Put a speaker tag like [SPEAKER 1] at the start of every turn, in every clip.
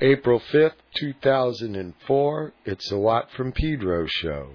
[SPEAKER 1] April 5th, 2004. It's the Watt from Pedro show.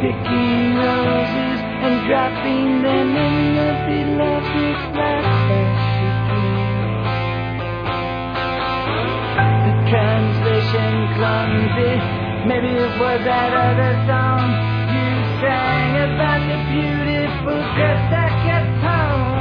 [SPEAKER 2] picking roses and dropping them in the beloved plastic. The translation clumsy, maybe it was that other song you sang about the beautiful dress that kept home.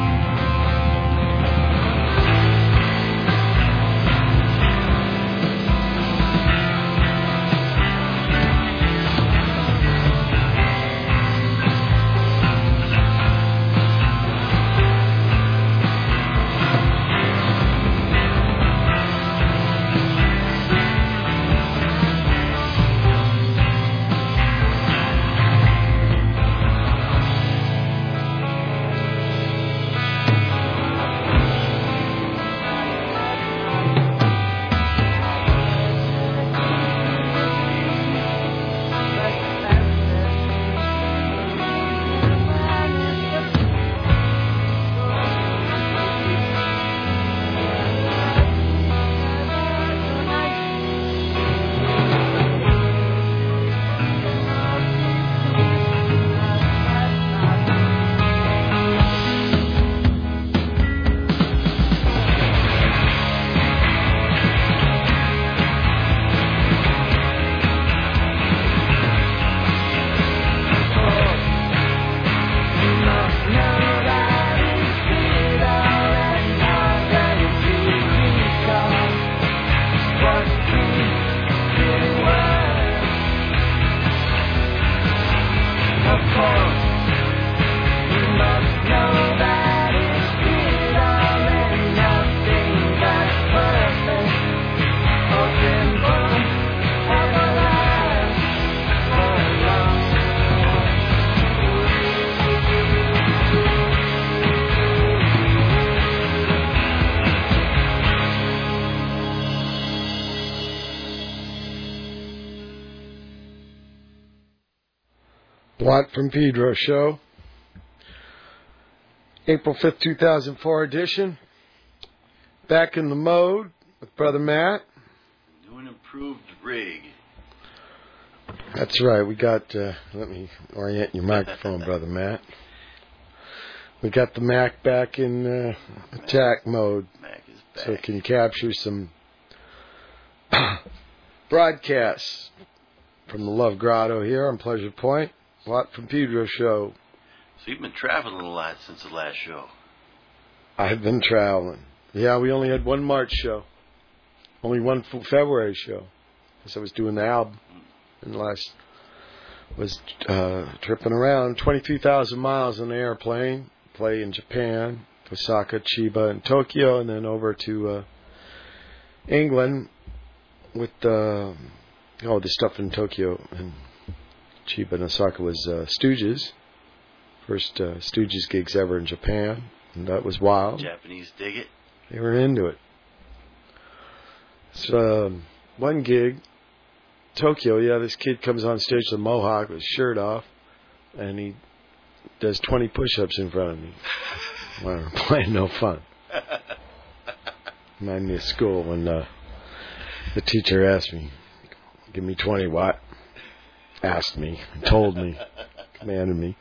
[SPEAKER 1] Watt from Pedro show. April 5th, 2004 edition. Back in the mode with Brother Matt.
[SPEAKER 3] New and improved rig.
[SPEAKER 1] That's right. We got, let me orient your microphone, Brother Matt. We got the Mac back in attack mode.
[SPEAKER 3] Mac is back.
[SPEAKER 1] So it can capture some broadcasts from the Love Grotto here on Pleasure Point. Watt from Pedro show.
[SPEAKER 3] So you've been traveling a lot since the last show.
[SPEAKER 1] I've been traveling. Yeah, we only had one March show. Only one February show. Because I was doing the album. And the last was tripping around. 23,000 miles on the airplane. Play in Japan, Osaka, Chiba, and Tokyo. And then over to England with the stuff in Tokyo and Chiba and Osaka was Stooges. First Stooges gigs ever in Japan. And that was wild.
[SPEAKER 3] Japanese dig it.
[SPEAKER 1] They were into it. So, one gig, Tokyo, this kid comes on stage with a mohawk with his shirt off, and he does 20 push-ups in front of me. Well, playing no fun. Remind me of school when the teacher asked me, give me 20 what? Asked me, told me, commanded me.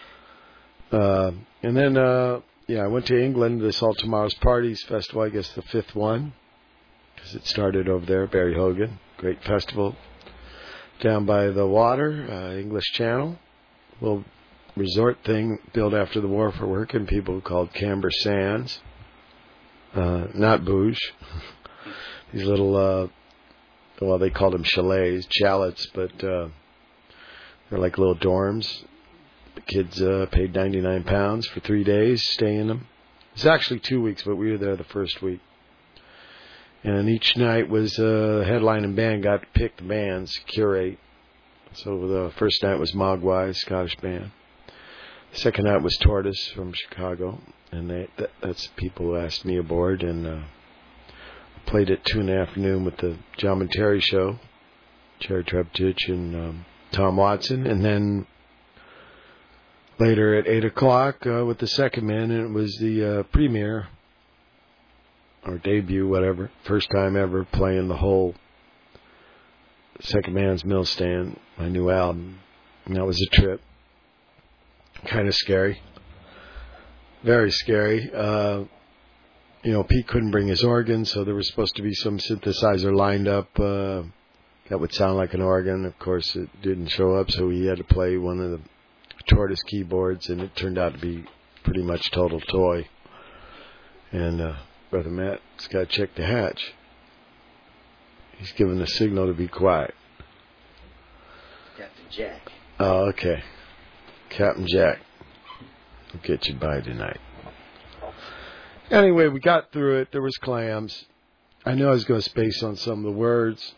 [SPEAKER 1] And then, I went to England, this All Tomorrow's Parties Festival, I guess the fifth one, because it started over there, Barry Hogan, great festival, down by the water, English Channel, little resort thing built after the war for working people called Camber Sands, not bouge, these little, they called them chalets, but they're like little dorms. The kids paid £99 for 3 days, stay in them. It's actually 2 weeks, but we were there the first week. And each night was a headlining band, got to pick the bands, curate. So the first night was Mogwai, Scottish band. The second night was Tortoise from Chicago. And that's people who asked me aboard. And played at 2 in the afternoon with the John and Terry show, Jerry Treptich and Tom Watson. And then later at 8 o'clock with the second man, and it was the premiere, or debut, whatever, first time ever playing the whole Second Man's Mill Stand, my new album. And that was a trip. Kind of scary. Very scary. Pete couldn't bring his organ, so there was supposed to be some synthesizer lined up that would sound like an organ. Of course, it didn't show up, so he had to play one of the Tortoise keyboards, and it turned out to be pretty much total toy. And Brother Matt's got to check the hatch. He's given the signal to be quiet.
[SPEAKER 3] Captain Jack.
[SPEAKER 1] Oh, okay. Captain Jack. We'll get you by tonight. Anyway, we got through it. There was clams. I knew I was going to space on some of the words.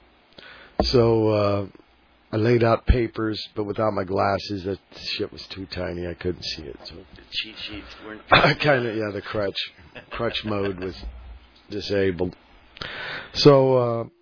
[SPEAKER 1] So I laid out papers, but without my glasses, that shit was too tiny. I couldn't see it. So
[SPEAKER 3] The cheat sheets weren't...
[SPEAKER 1] the crutch mode was disabled. So,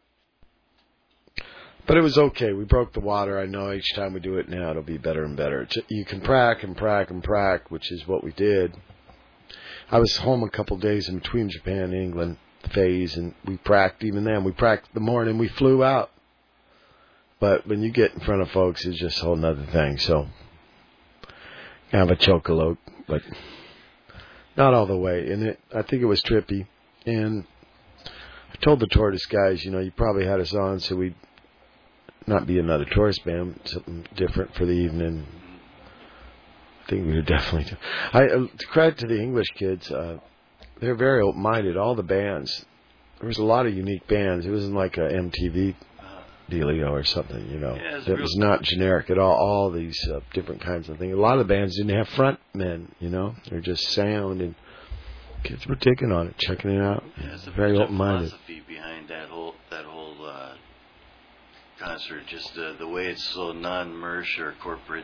[SPEAKER 1] but it was okay. We broke the water. I know each time we do it now, it'll be better and better. You can prac and prac and prac, which is what we did. I was home a couple of days in between Japan and England phase, and we pracked even then. We pracked the morning we flew out. But when you get in front of folks, it's just a whole nother thing. So, kind of a chocolote, but not all the way. And I think it was trippy. And I told the Tortoise guys, you probably had us on so we'd not be another Tortoise band, something different for the evening. I think we were definitely... credit to the English kids, they're very open-minded. All the bands, there was a lot of unique bands. It wasn't like a MTV dealio or something,
[SPEAKER 3] Yeah,
[SPEAKER 1] it was not generic at all. All these different kinds of things. A lot of the bands didn't have front men, they're just sound, and kids were digging on it, checking it out.
[SPEAKER 3] Yeah, it's a
[SPEAKER 1] very open-minded.
[SPEAKER 3] philosophy behind that whole concert. Just the way it's so non-merch or corporate.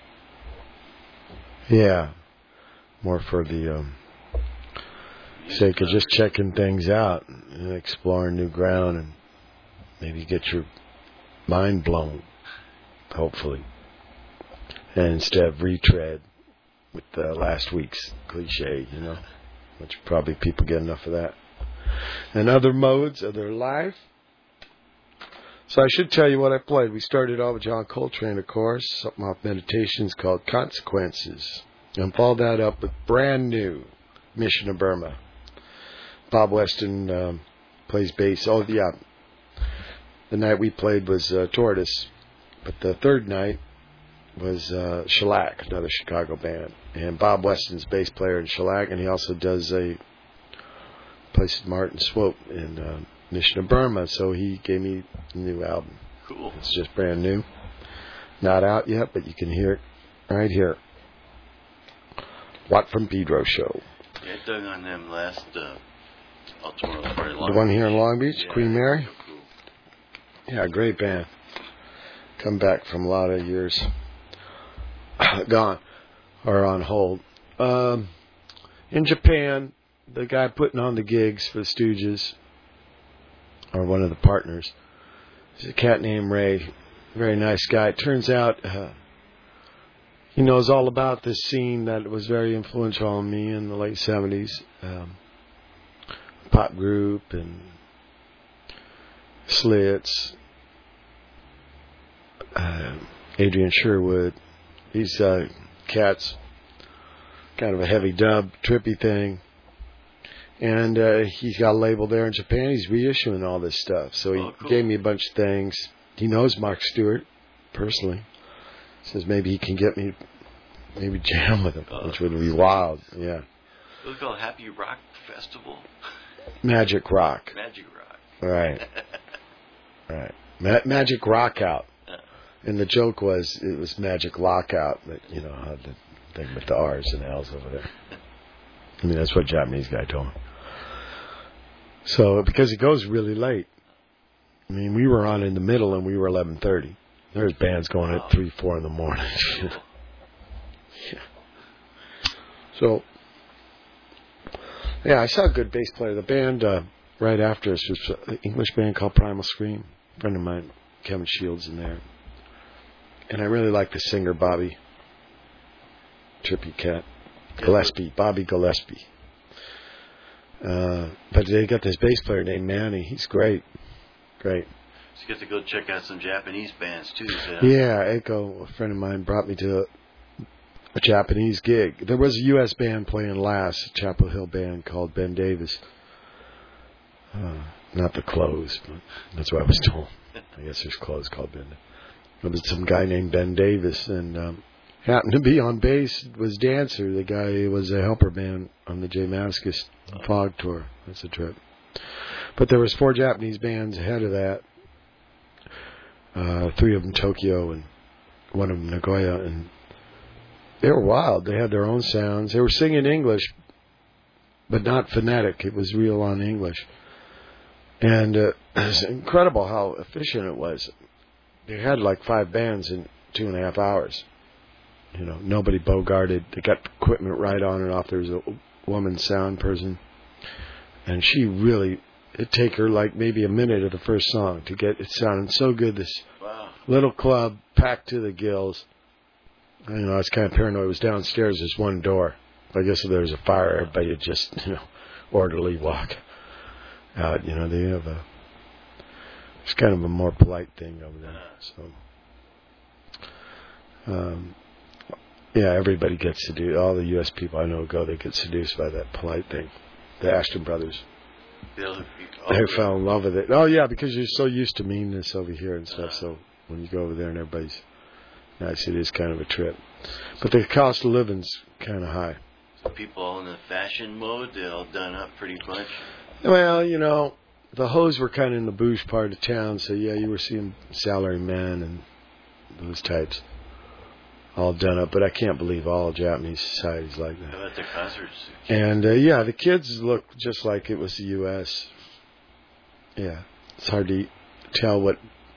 [SPEAKER 1] Yeah, more for the sake of just checking things out and exploring new ground, and maybe get your mind blown, hopefully. And instead of retread with last week's cliche, which probably people get enough of that. And other modes of their life. So I should tell you what I played. We started off with John Coltrane, of course, something off Meditations called Consequences. And followed that up with brand new Mission of Burma. Bob Weston plays bass. Oh, yeah. The night we played was Tortoise. But the third night was Shellac, another Chicago band. And Bob Weston's bass player in Shellac, and he also does plays Martin Swope in Mission of Burma. So he gave me a new album.
[SPEAKER 3] Cool.
[SPEAKER 1] It's just brand new. Not out yet, but you can hear it right here. Watt from Pedro show.
[SPEAKER 3] Yeah, I dug on them last Tomorrow's Party.
[SPEAKER 1] The one here in Long Beach,
[SPEAKER 3] yeah,
[SPEAKER 1] Queen Mary.
[SPEAKER 3] Cool.
[SPEAKER 1] Yeah, great band. Come back from a lot of years gone or on hold. In Japan, the guy putting on the gigs for the Stooges, or one of the partners, is a cat named Ray. Very nice guy. It turns out he knows all about this scene that was very influential on me in the late 70s. Pop group and Slits. Adrian Sherwood. These cats, kind of a heavy dub, trippy thing. And he's got a label there in Japan. He's reissuing all this stuff. So he
[SPEAKER 3] cool.
[SPEAKER 1] gave me a bunch of things. He knows Mark Stewart personally. Says maybe he can get me, maybe jam with him, which would be wild. Yeah.
[SPEAKER 3] It was called Happy Rock Festival.
[SPEAKER 1] Magic Rock.
[SPEAKER 3] Magic Rock.
[SPEAKER 1] Right. Right. Magic Rock Out. And the joke was, it was Magic Lockout, but how the thing with the R's and L's over there. I mean, that's what a Japanese guy told me. So, because it goes really late. I mean, we were on in the middle and we were 11:30. There's bands going at 3, 4 in the morning. Yeah. So, yeah, I saw a good bass player. The band right after us was an English band called Primal Scream. A friend of mine, Kevin Shields, in there. And I really like the singer, Bobby. Trippy cat. Gillespie. Bobby Gillespie. But they got this bass player named Manny. He's great. Great.
[SPEAKER 3] You get to go check out some Japanese bands too. So.
[SPEAKER 1] Yeah, Echo, a friend of mine, brought me to a Japanese gig. There was a U.S. band playing last, a Chapel Hill band called Ben Davis. Not the Clothes, but that's what I was told. I guess there's Clothes called Ben. There was some guy named Ben Davis, and happened to be on bass was Dancer. The guy was a helper man on the J Mascis Fog tour. That's a trip. But there was 4 Japanese bands ahead of that. 3 of them Tokyo and 1 of them Nagoya, and they were wild. They had their own sounds. They were singing English, but not phonetic. It was real on English. And it's incredible how efficient it was. They had like 5 bands in 2.5 hours. You know, nobody bogarted. They got equipment right on and off. There was a woman sound person, and she really, it'd take her like maybe a minute of the first song to get it sounding so good. This little club packed to the gills. You know, I was kind of paranoid. It was downstairs. There's one door. I guess if there was a fire, everybody would just, orderly walk out. You know, they have it's kind of a more polite thing over there. So, yeah, everybody gets to do. All the U.S. people I know go. They get seduced by that polite thing. The Ashton brothers. They fell in love with it. Oh yeah, because you're so used to meanness over here and stuff. So when you go over there and everybody's nice, it is kind of a trip. But the cost of living's kind of high.
[SPEAKER 3] So people all in the fashion mode, they all done up pretty much.
[SPEAKER 1] Well, the hoes were kind of in the bouge part of town, so yeah, you were seeing salary men and those types all done up. But I can't believe all Japanese society's like that.
[SPEAKER 3] How about the concerts?
[SPEAKER 1] And yeah, the kids look just like it was the U.S. Yeah, it's hard to tell what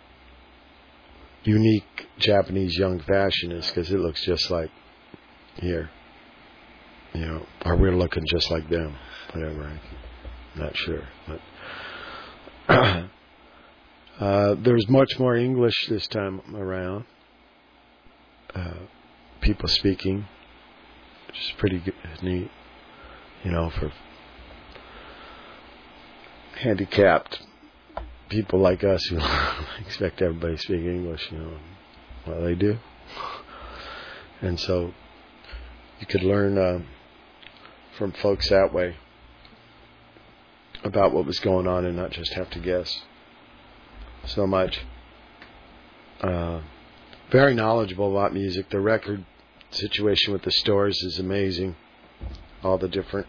[SPEAKER 1] unique Japanese young fashion is because it looks just like here. Or we're looking just like them. Whatever, I'm not sure. But there's much more English this time around. People speaking, which is pretty good, neat. For handicapped people like us who expect everybody to speak English, well, they do. And so you could learn from folks that way about what was going on and not just have to guess so much. Very knowledgeable about music. The record situation with the stores is amazing. All the different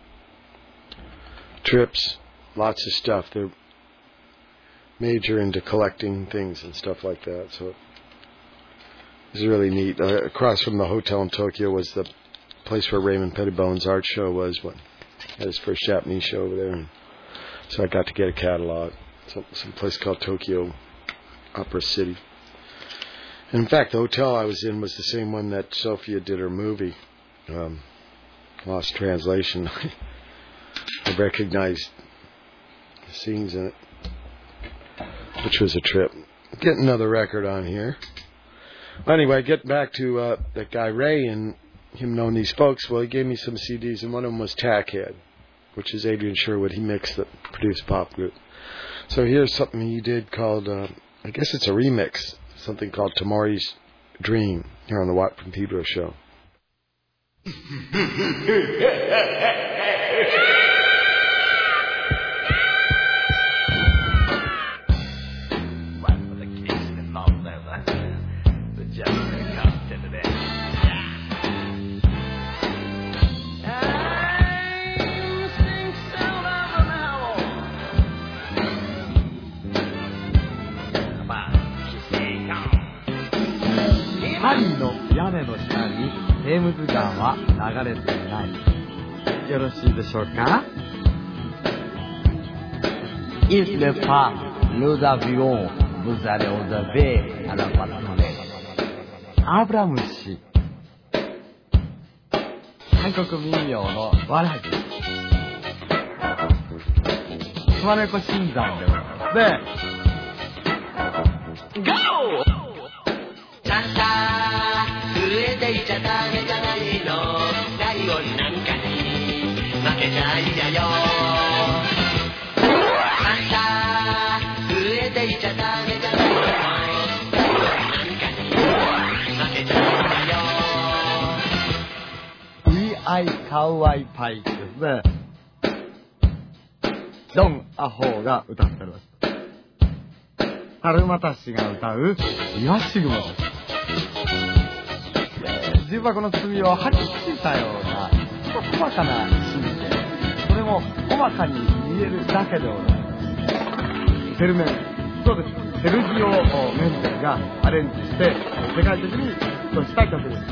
[SPEAKER 1] trips, lots of stuff. They're major into collecting things and stuff like that. So it was really neat. Across from the hotel in Tokyo was the place where Raymond Pettibone's art show was. When he had his first Japanese show over there. And so I got to get a catalog. Some place called Tokyo Opera City. And in fact, the hotel I was in was the same one that Sophia did her movie, Lost Translation. I recognized the scenes in it, which was a trip. Get another record on here. Anyway, getting back to that guy Ray and him knowing these folks. Well, he gave me some CDs, and one of them was Tackhead, which is Adrian Sherwood. He mixed the produced pop group. So here's something he did called, I guess it's a remix, something called Tamori's Dream, here on the Watt from Pedro show.
[SPEAKER 2] パリの屋根の下にテームズ川は流れていない。よろしいでしょうか？ Il ne pas, nous avions, vous allez observer à la balconnette. アブラムシ。韓国民謡のわらぎ。スワネコ新山でございますね。GO! 震えていちゃダメじゃないの。ライオンなんかに負けちゃいやよ。震えていちゃダメ
[SPEAKER 4] アイカウアイパイですね。ドン・アホーが歌っております。猿又氏が歌うイワシグモです。重箱の隅をはっきりしたような細かなシーンで、それも細かに見えるだけではない。セルメン、そうです。セルギオ・メンデルがアレンジして世界的にヒットした曲です。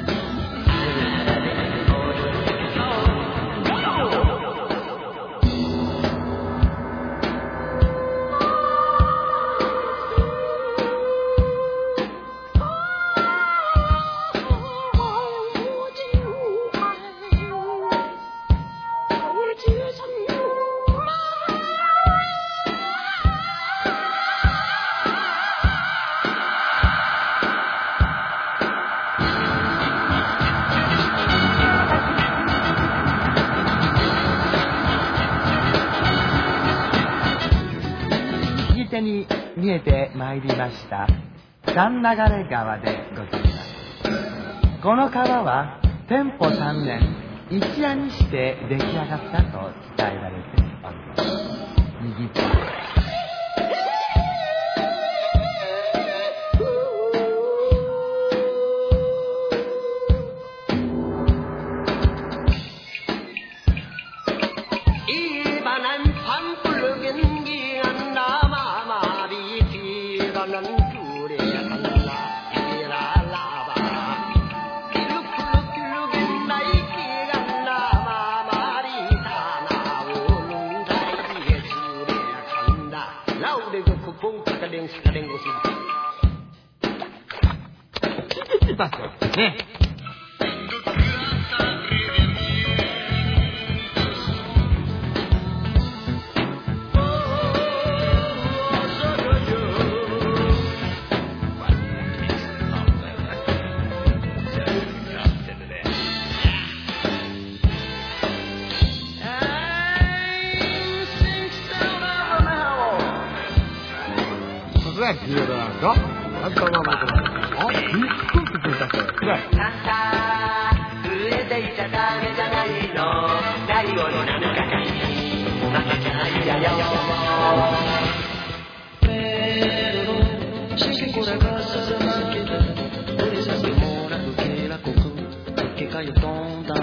[SPEAKER 4] に見えてまいりました三流川でございます。この川は天保3年一夜にして出来上がったと伝えられております。右手ね。重要なんかあんたはまだあ、びっくりした人ですね。
[SPEAKER 2] 増えていちゃダメじゃないの。最後の7日間負けちゃいやよ。Pero sé que corazón se manqueta, por esa demora que la coco, que cayó tonta.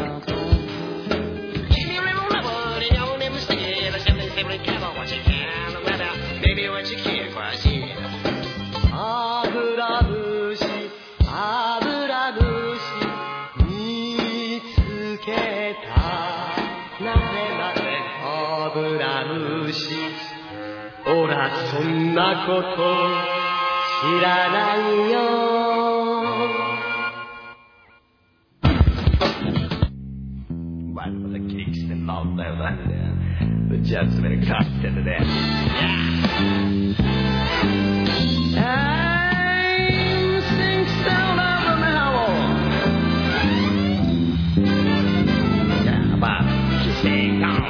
[SPEAKER 2] Baby, what you care for, see? ほらそんなこと知らないよ。One for the kicks and all that the jets made a cut into that. I'm sinks down over my hole. Yeah, but stay calm.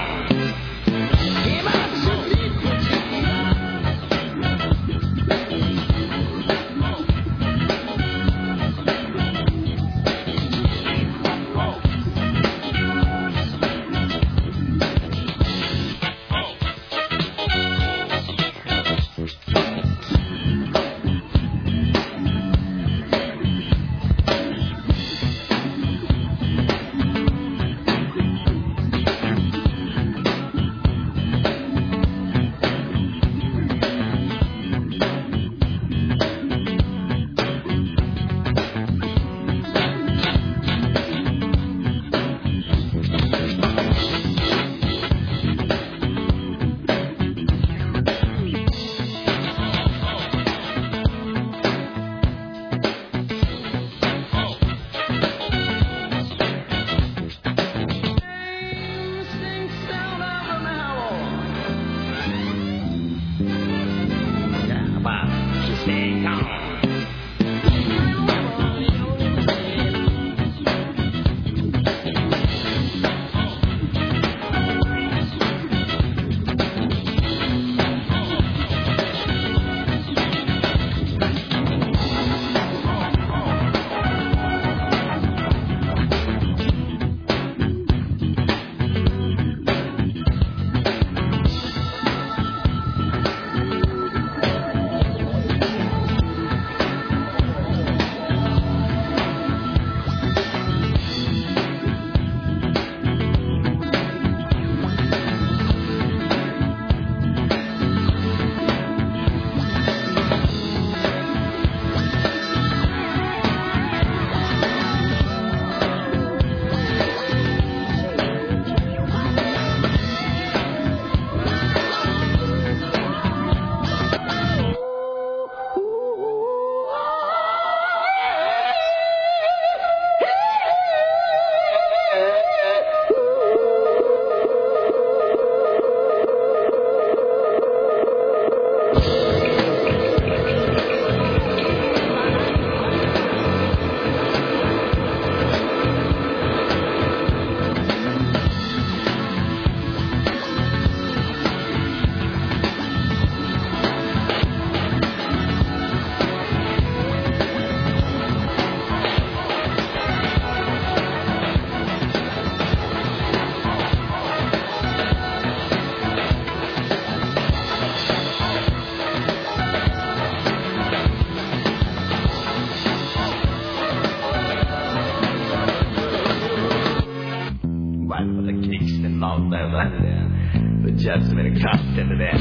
[SPEAKER 5] な歌よなんでね、打ち集めるキャプテンでね。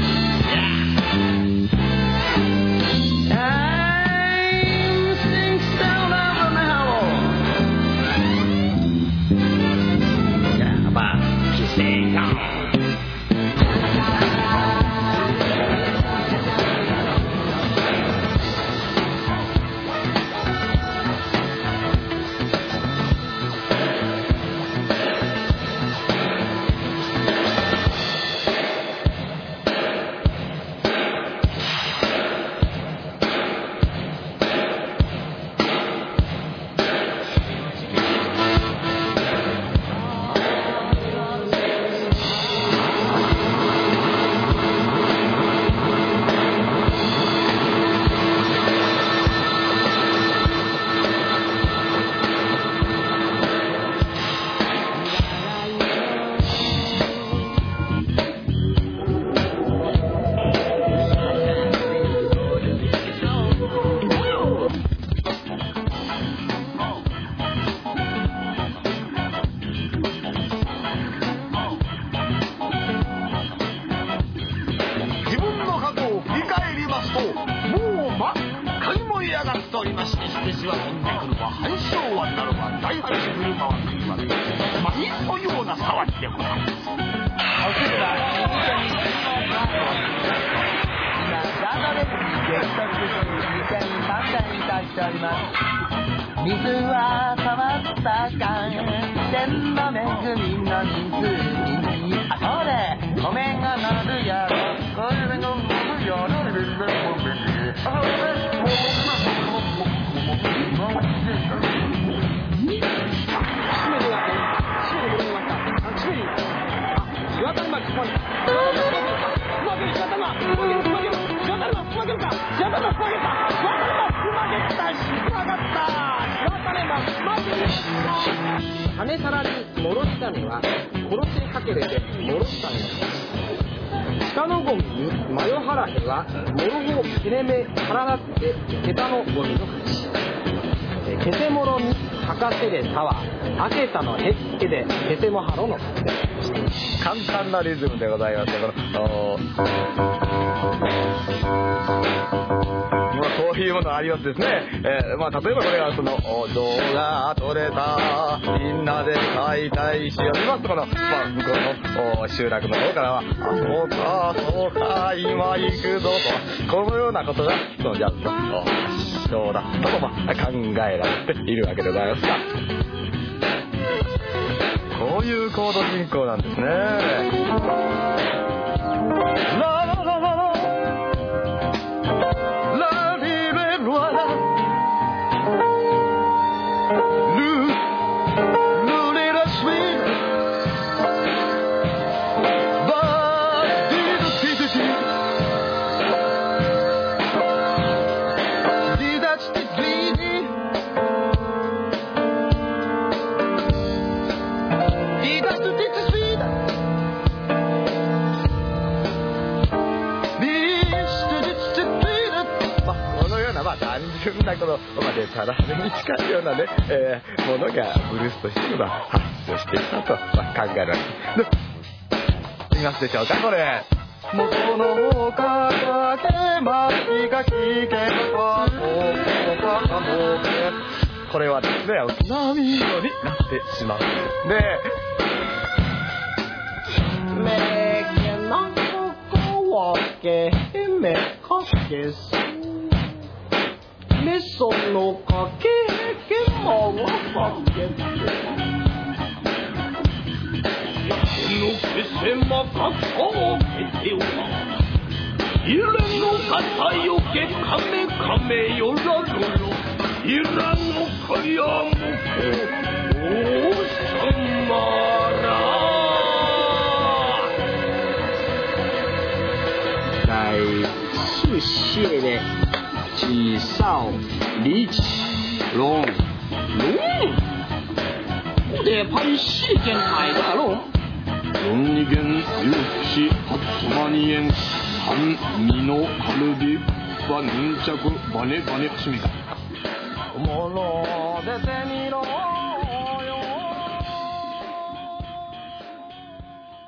[SPEAKER 6] 金皿に戻したのは殺しかけれて戻したのだ。下のゴミにマヨハラヘはモロゴ切れ目腹立ってケタのゴミの話。ケテモロに博士でタワー開けたのへっけでケテモハロの
[SPEAKER 5] 簡単なリズムでございますよ。こういうものありますですね。例えばこれはその動画撮れたみんなで解体しよう見ますと、この、向こうの集落の方からはそうかそうか今行くぞと、このようなことがそのジャズの発祥だと考えられているわけでございますが、こういうコード進行なんですね。単純なこのデタラメに近いようなね、ものがブルースとして発生していたと、考えられる。見ますでしょうか、これ。元のかけまきが聞けばこれはですね、波色になってしまうんですね。
[SPEAKER 6] めけなこわけめかけすメソのかけけまわかけてやのけせまかかけてはいれのかたよけかめかめよらぐろいらのかやむこおさまら在世界的几少离奇龙でパンシーケンタイだろ
[SPEAKER 7] 4元有し8万円半身のカルディバヌンチャクバネバネシミカ
[SPEAKER 6] もの出てみろよ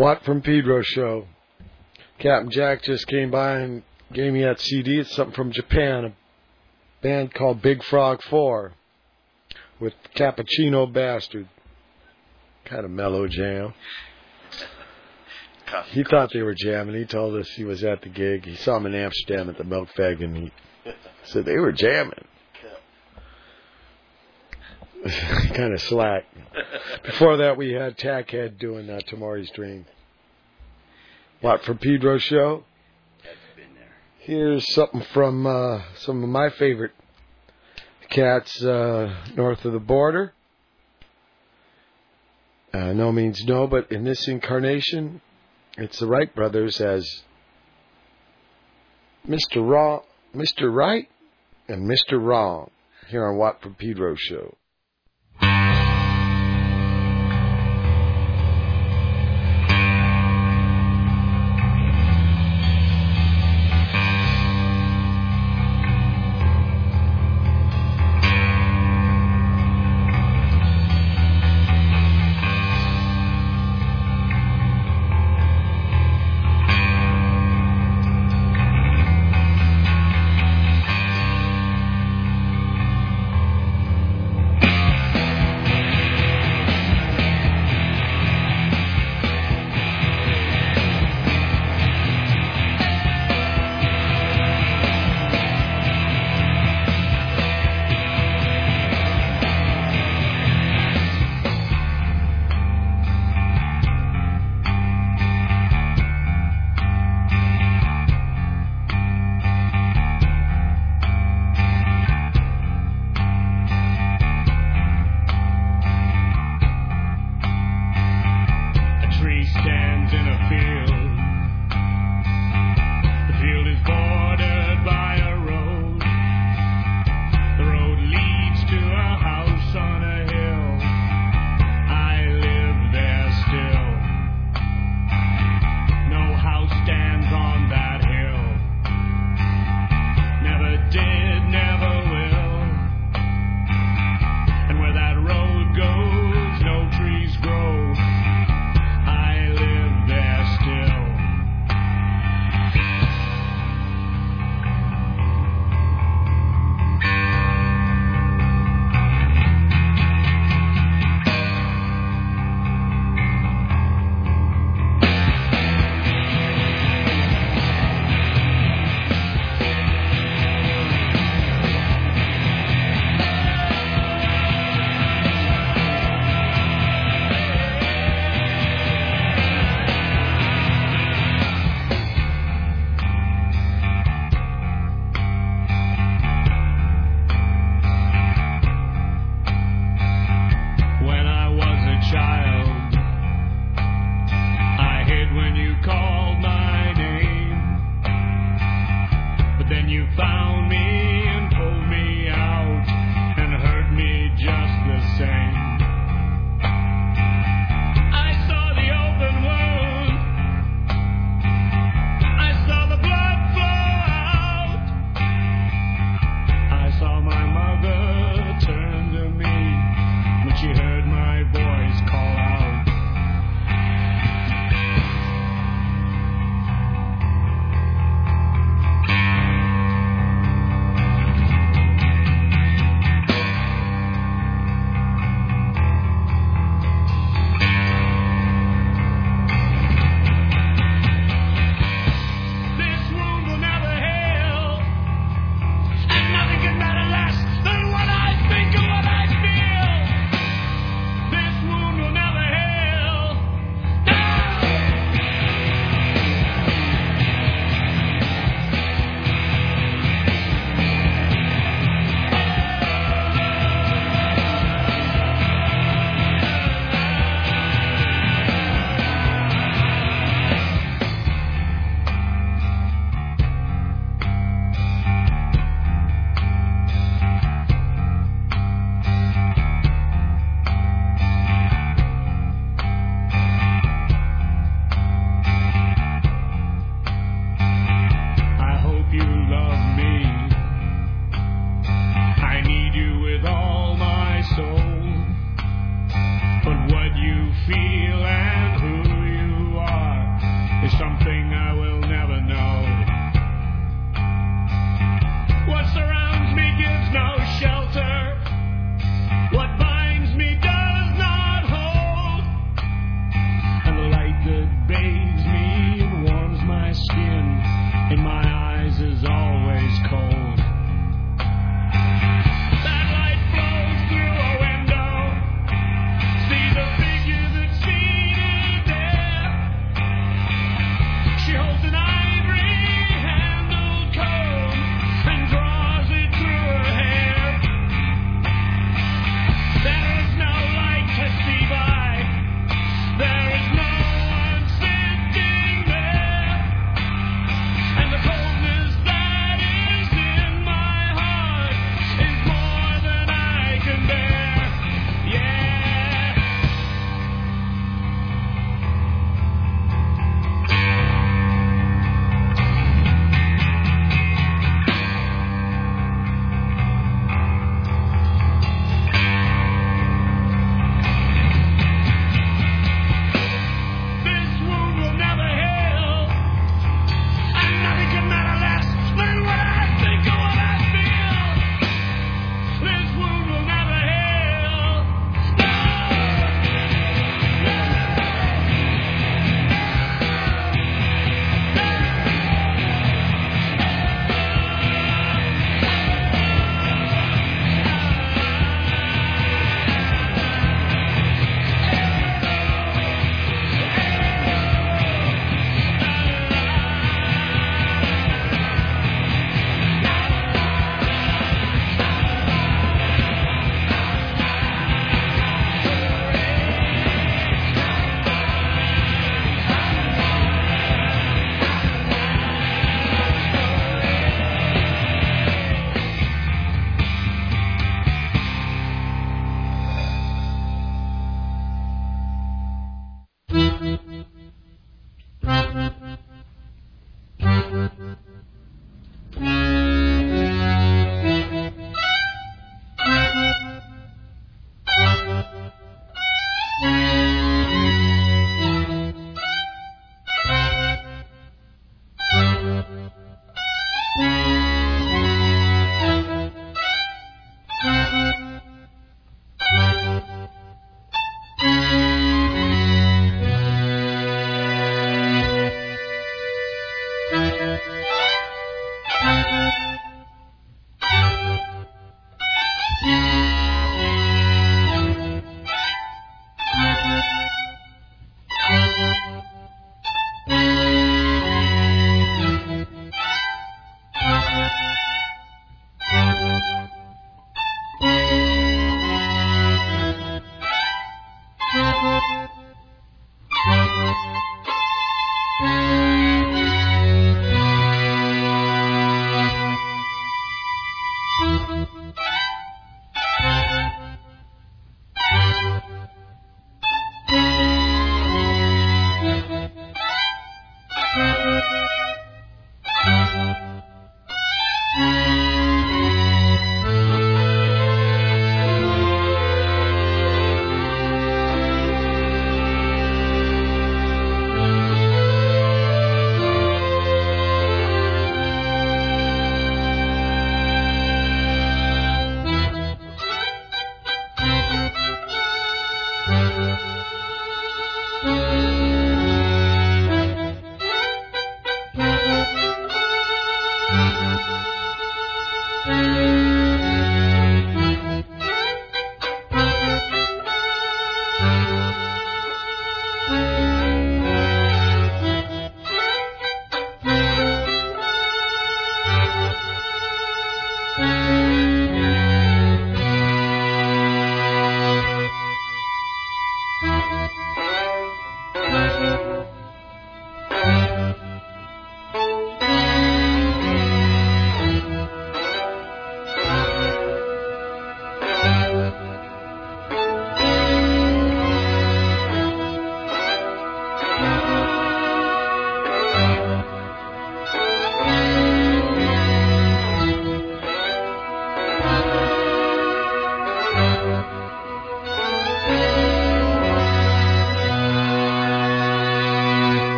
[SPEAKER 1] Watt from Pedro show. Captain Jack just came by and gave me that CD. It's something from Japan, a band called Big Frog 4 with Cappuccino Bastard. Kind of mellow jam. He thought they were jamming. He told us he was at the gig. He saw them in Amsterdam at the Milk Fag, and he said they were jamming. Kind of slack. Before that, we had Tackhead doing Tomorrow's Dream. Watt from Pedro show. Here's something from some of my favorite cats north of the border. No means no, but in this incarnation, it's the Wright brothers as Mr. Right and Mr. Wrong here on Watt from Pedro show.
[SPEAKER 8] feel and who you are. something I will never know. What surrounds me gives no shelter. What binds me does not hold. And the light that bathes me and warms my skin in my eyes is always cold. That light flows through a window. See the figure that's seated there. She holds an ivory handled comb and draws it through her hair. There is no light to see by. There is no one sitting there. And the coldness that is in my heart is more than I can bear. Yeah. This wound will never heal, and nothing can matter less than what I think or what I feel. This wound will never heal.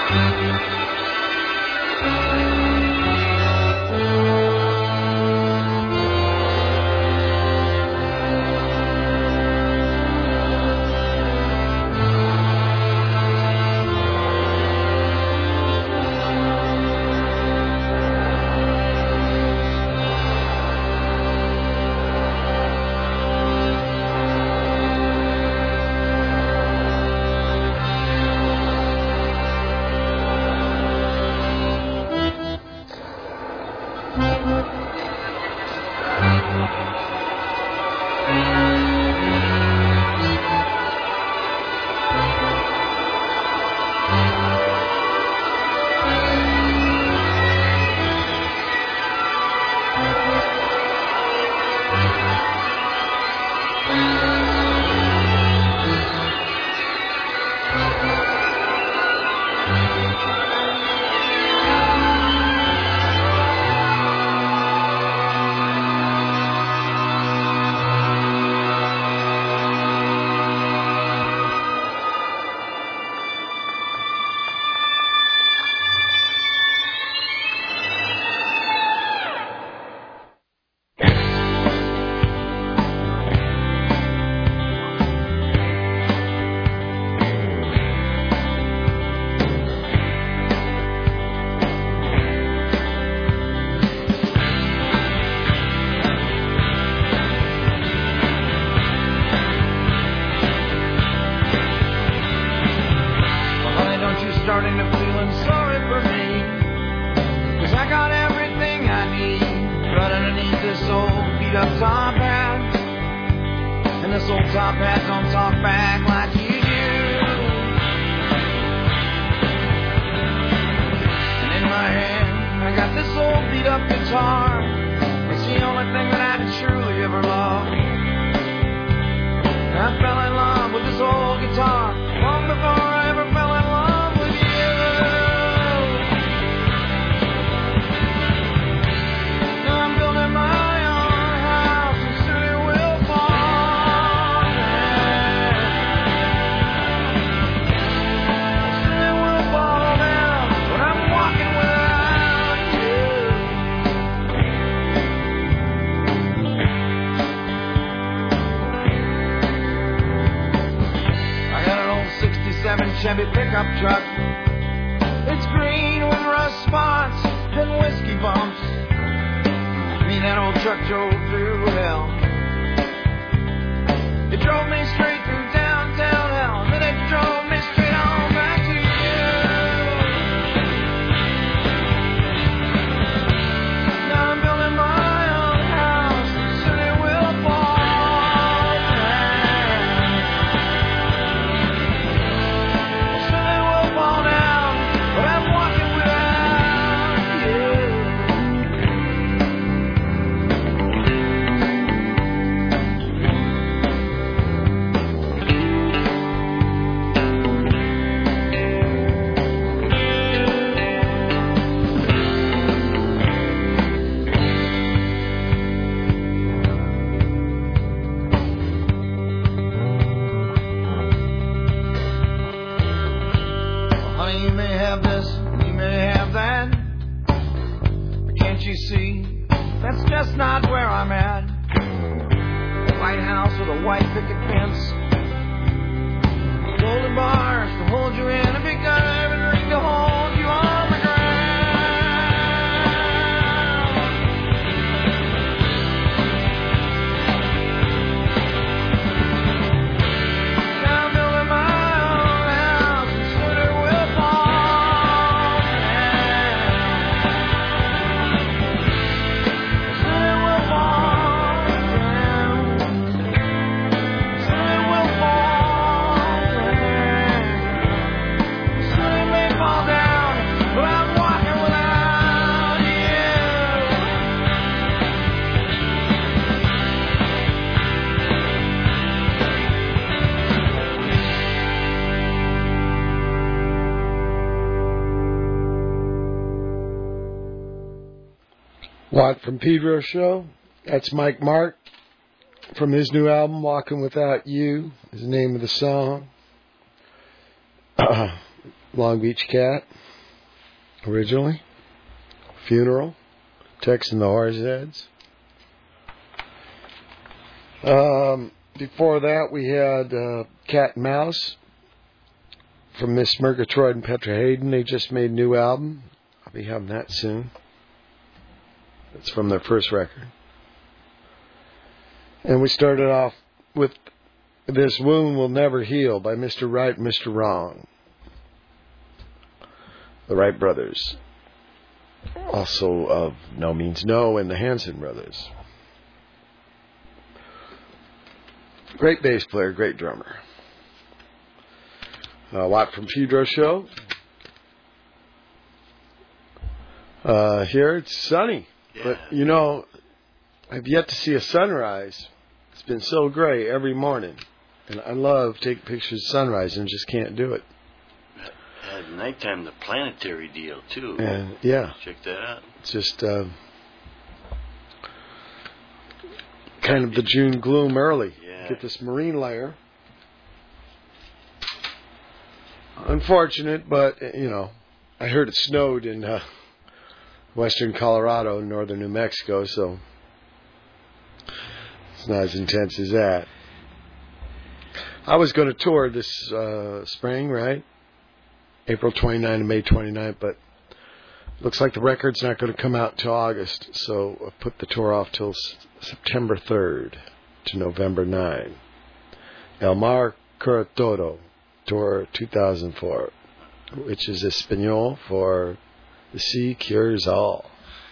[SPEAKER 2] starting to feeling sorry for me, 'cause I got everything I need right underneath this old beat up top hat. And this old top hat don't talk back like you do. And in my hand I got this old beat up guitar. It's the only thing that I can truly ever love. And I fell in love with this old guitar long before I ever fell in love with you. Now I'm building my own house and soon it will fall down. Soon it will fall down when I'm walking without you. I got an old 67 Chevy pickup truck. It's green with rust spots and whiskey bumps. Me, that old truck drove through hell. It drove me straight through downtown hell, and then it drove me straight on back to you. Now I'm building my own house, and soon it will fall down. Soon it will fall down, but I'm walking without you. Well, honey, you may have this, you may have that, but can't you see that's just not where I'm at? A white house with a white picket fence, golden bars to hold you in, a big diamond ring to hold you on the ground. Now I'm building my own house, and soon it will fall down. Soon it will fall down. Soon it will fall down. Soon it may fall down, but I'm walking without you.
[SPEAKER 1] Watt from Pedro Show. That's Mike Mark from his new album, Walking Without You, is the name of the song. Long Beach Cat, originally. Funeral, Tex and the Horseheads. Before that, we had Cat and Mouse from Miss Murgatroyd and Petra Hayden. They just made a new album. I'll be having that soon. It's from their first record. And we started off with This Wound Will Never Heal by Mr. Right and Mr. Wrong. The Wright brothers. Also of No Means No and the Hanson brothers. Great bass player, great drummer. Watt from Pedro show. Here it's sunny.
[SPEAKER 3] Yeah.
[SPEAKER 1] But, you know, I've yet to see a sunrise. It's been so gray every morning. And I love taking pictures of sunrise and just can't do it.
[SPEAKER 3] At nighttime, the planetary deal, too.
[SPEAKER 1] And, yeah.
[SPEAKER 3] Check that out.
[SPEAKER 1] It's just kind of the June gloom early.
[SPEAKER 3] Yeah.
[SPEAKER 1] Get this marine layer. Unfortunate, but, you know, I heard it snowed in western Colorado and northern New Mexico, so it's not as intense as that. I was going to tour this spring, right? April 29 and May 29, but looks like the record's not going to come out until August, so I put the tour off till September 3rd to November 9. El Mar Cura Todo, Tour 2004, which is Espanol for The Sea Cures All.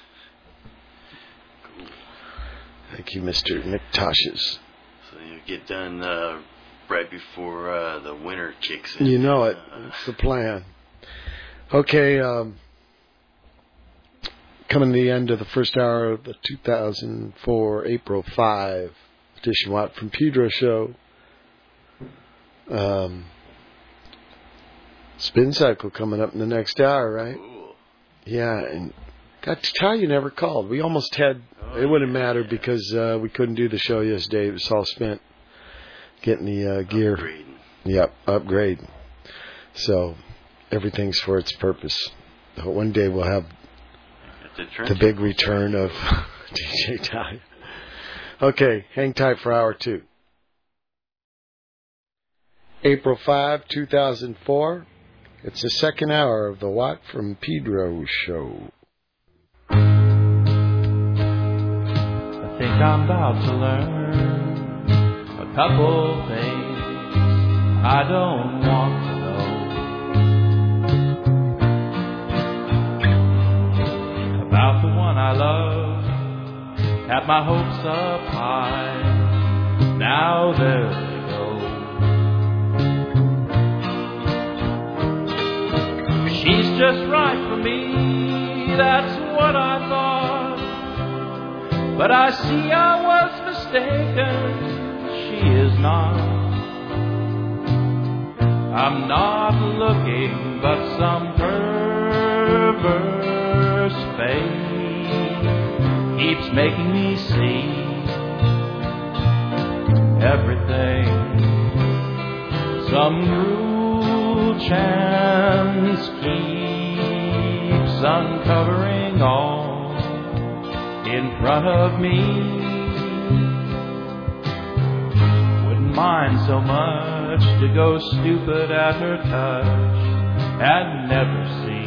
[SPEAKER 1] Thank you, Mr. Nick Tosches.
[SPEAKER 3] So you get done right before the winter kicks in.
[SPEAKER 1] You know it. It's the plan. Okay, coming to the end of the first hour of the 2004 April 5 edition Watt from Pedro show. Spin Cycle coming up in the next hour, right?
[SPEAKER 3] Cool.
[SPEAKER 1] Yeah, and got to tell you, never called. We almost had, it wouldn't matter because we couldn't do the show yesterday. It was all spent getting the gear.
[SPEAKER 3] Upgrading.
[SPEAKER 1] Yep, upgrading. So everything's for its purpose. One day we'll have the big return of DJ Ty. Okay, hang tight for hour 2. April 5, 2004. It's the second hour of the Watt from Pedro show.
[SPEAKER 2] I think I'm about to learn a couple things I don't want to know about the one I love. Had my hopes up high, now there they go. She's just right for me, that's what I thought. But I see I was mistaken, she is not. I'm not looking, but some perverse fate keeps making me see everything. Some cruel chance keeps uncovering all in front of me. Wouldn't mind so much to go stupid at her touch and never see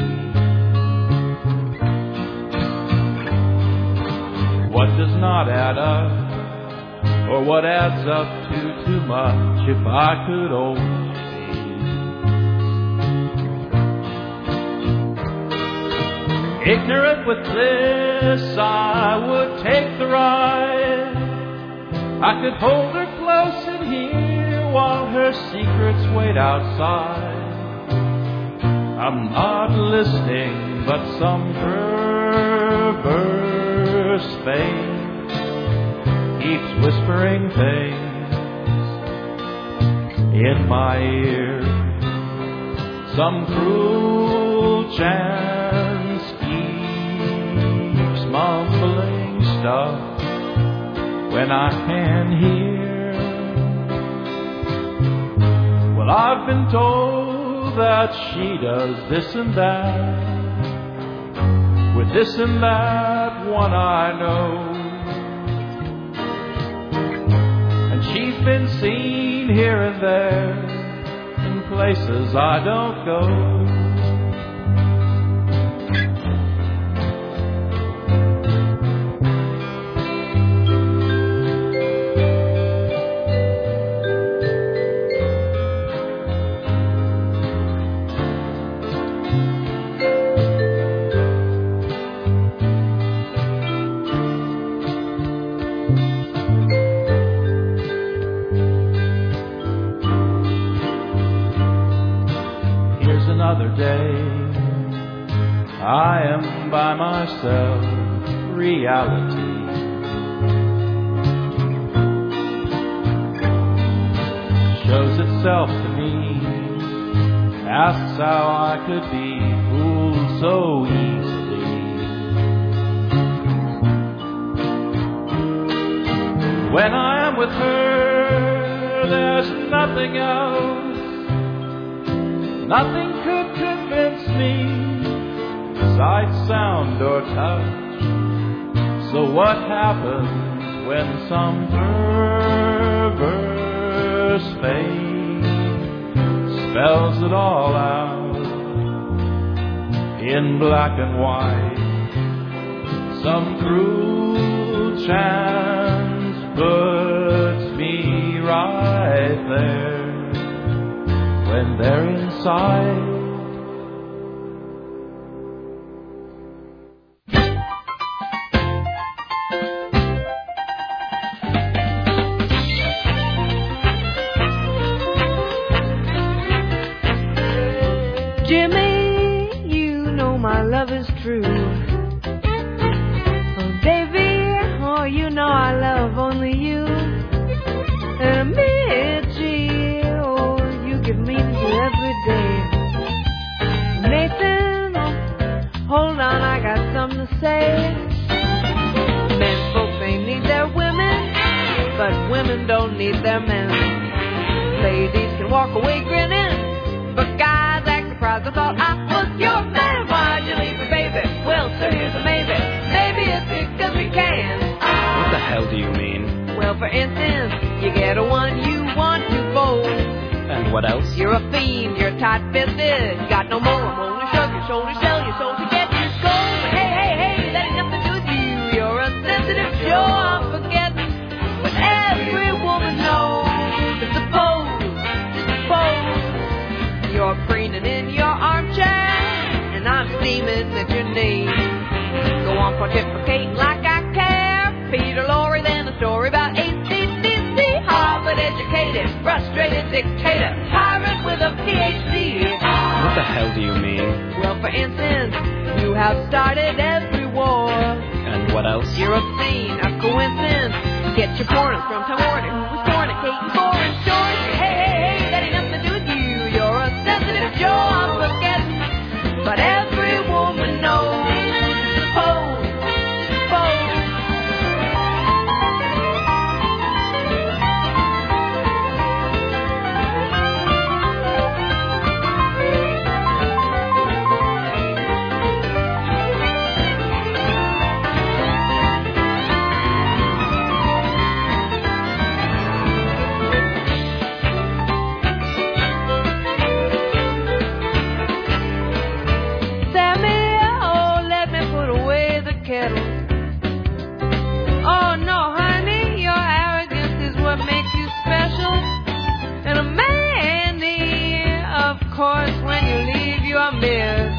[SPEAKER 2] what does not add up, or what adds up to too much. If I could only be ignorant with bliss, I would take the ride. I could hold her close and hear while her secrets wait outside. I'm not listening, but some perverse fate keeps whispering things in my ear. Some cruel chance keeps mumbling stuff when I can hear. Well, I've been told
[SPEAKER 9] know that she does this and that with this and that one I know. And she's been seen here and there in places I don't go. Another day, I am by myself, reality. Shows itself to me, asks how I could be fooled so easily. When I am with her, there's nothing else, nothing could convince me, sight, sound, or touch. So what happens when some perverse fate spells it all out in black and white? Some cruel chance puts me right there when they're inside.
[SPEAKER 10] Jimmy, you know my love is true. Oh, Davy, oh, you know I love only you. And Mitchie, oh, you give meaning to every day. Nathan, hold on, I got something to say. Men folks, they need their women, but women don't need their men. Ladies can walk away grinning, but guys act surprised. I thought I was your man. Why'd you leave me, baby? Well, so here's a maybe. Maybe it's because we can.
[SPEAKER 11] What the hell do you mean?
[SPEAKER 10] Well, for instance, you get a one you want to fold.
[SPEAKER 11] And what else?
[SPEAKER 10] You're a fiend, you're tight-fisted. You got no more, only shrug your shoulders, sell your soul to get your gold. But hey, hey, hey, that ain't nothing to do with you. You're a sensitive show, I'm forgetting. But every woman knows. Suppose you're preening in your armchair, and I'm steaming at your knee. Go on pontificating like I care. Peter Lorre, then a story about ACDC. Harvard educated, frustrated dictator, tyrant with a PhD.
[SPEAKER 11] What the hell do you mean?
[SPEAKER 10] Well, for instance, you have started every war.
[SPEAKER 11] And what else?
[SPEAKER 10] You're obscene, a coincidence. Get your pornos from Tom Warner, who was fornicating foreign shores. Hey, hey, hey, that ain't nothing to do with you. You're a sensitive Joe, I'm forgetting. But every woman knows. Pose, pose. Oh no, honey, your arrogance is what makes you special. And a manny, of course, when you leave your miss.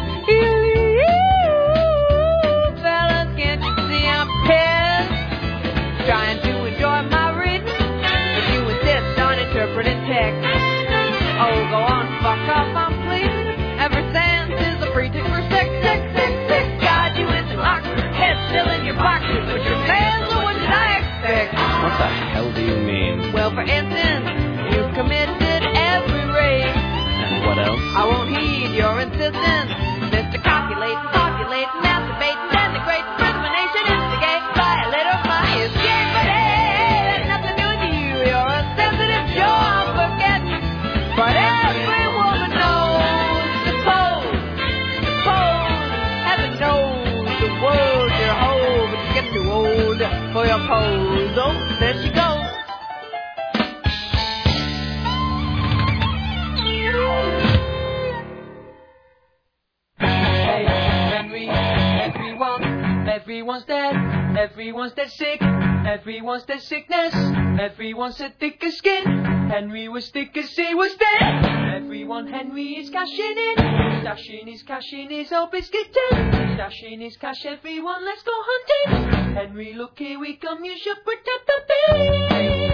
[SPEAKER 10] Fellas, can't you see I'm pissed? Trying to enjoy my reading, but you insist on interpreting text. Oh, go on, fuck off, I'm pleased. Every sentence is a pretext for sex, sex, sex, sex. God, you into Oxford, head still in your boxers, but your pants, so what did I expect?
[SPEAKER 11] What the hell do you mean?
[SPEAKER 10] Well, for instance, you've committed every rape.
[SPEAKER 11] And what else?
[SPEAKER 10] I won't heed your insistence. Mr. Copulating, populating, masturbating, denigrating, discrimination, instigate, violate or my escape. But hey, that's nothing to do with you. You're a sensitive Joe, I'm forgetting. But every woman knows.
[SPEAKER 2] Everyone's dead, everyone's dead sick, everyone's dead sickness, everyone's dead thick as skin. Henry was thick as he was dead. Everyone Henry is cashing in, stashing his cash in his old biscuit tin, stashing his cash. Everyone, let's go hunting. Henry, look here we come. You should protect the baby.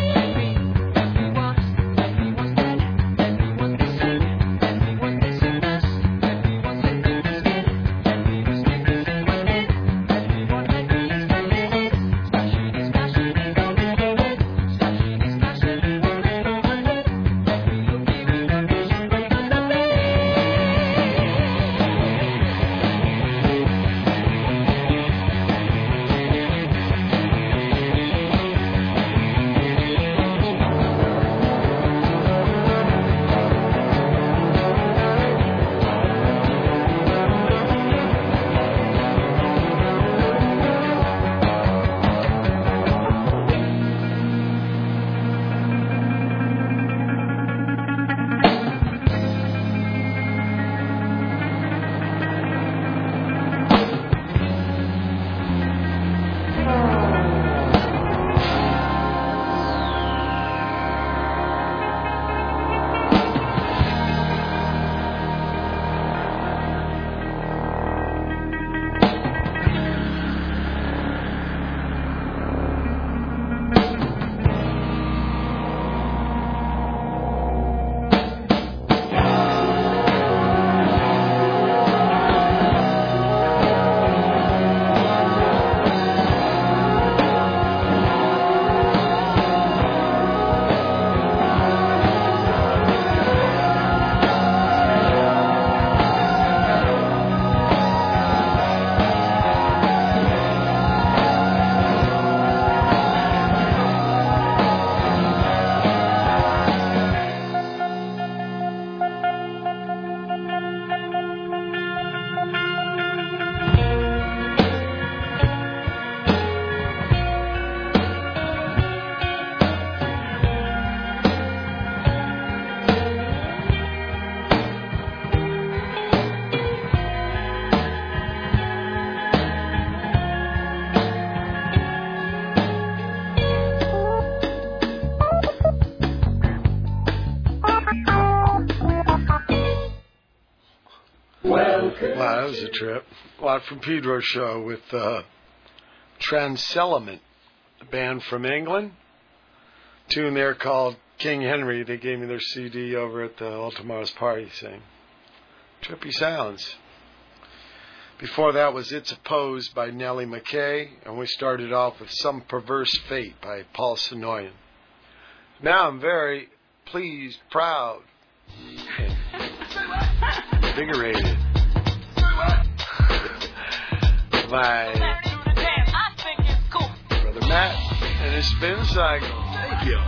[SPEAKER 1] Wow, that was a trip. Watt from Pedro show with Transelement, a band from England. Tune there called King Henry. They gave me their CD over at the All Tomorrow's Party thing. Trippy sounds. Before that was It's a Pose by Nellie McKay, and we started off with Some Perverse Fate by Paul Sinoyan. Now I'm very pleased, proud, and invigorated by Brother Matt and his spin cycle. Thank you.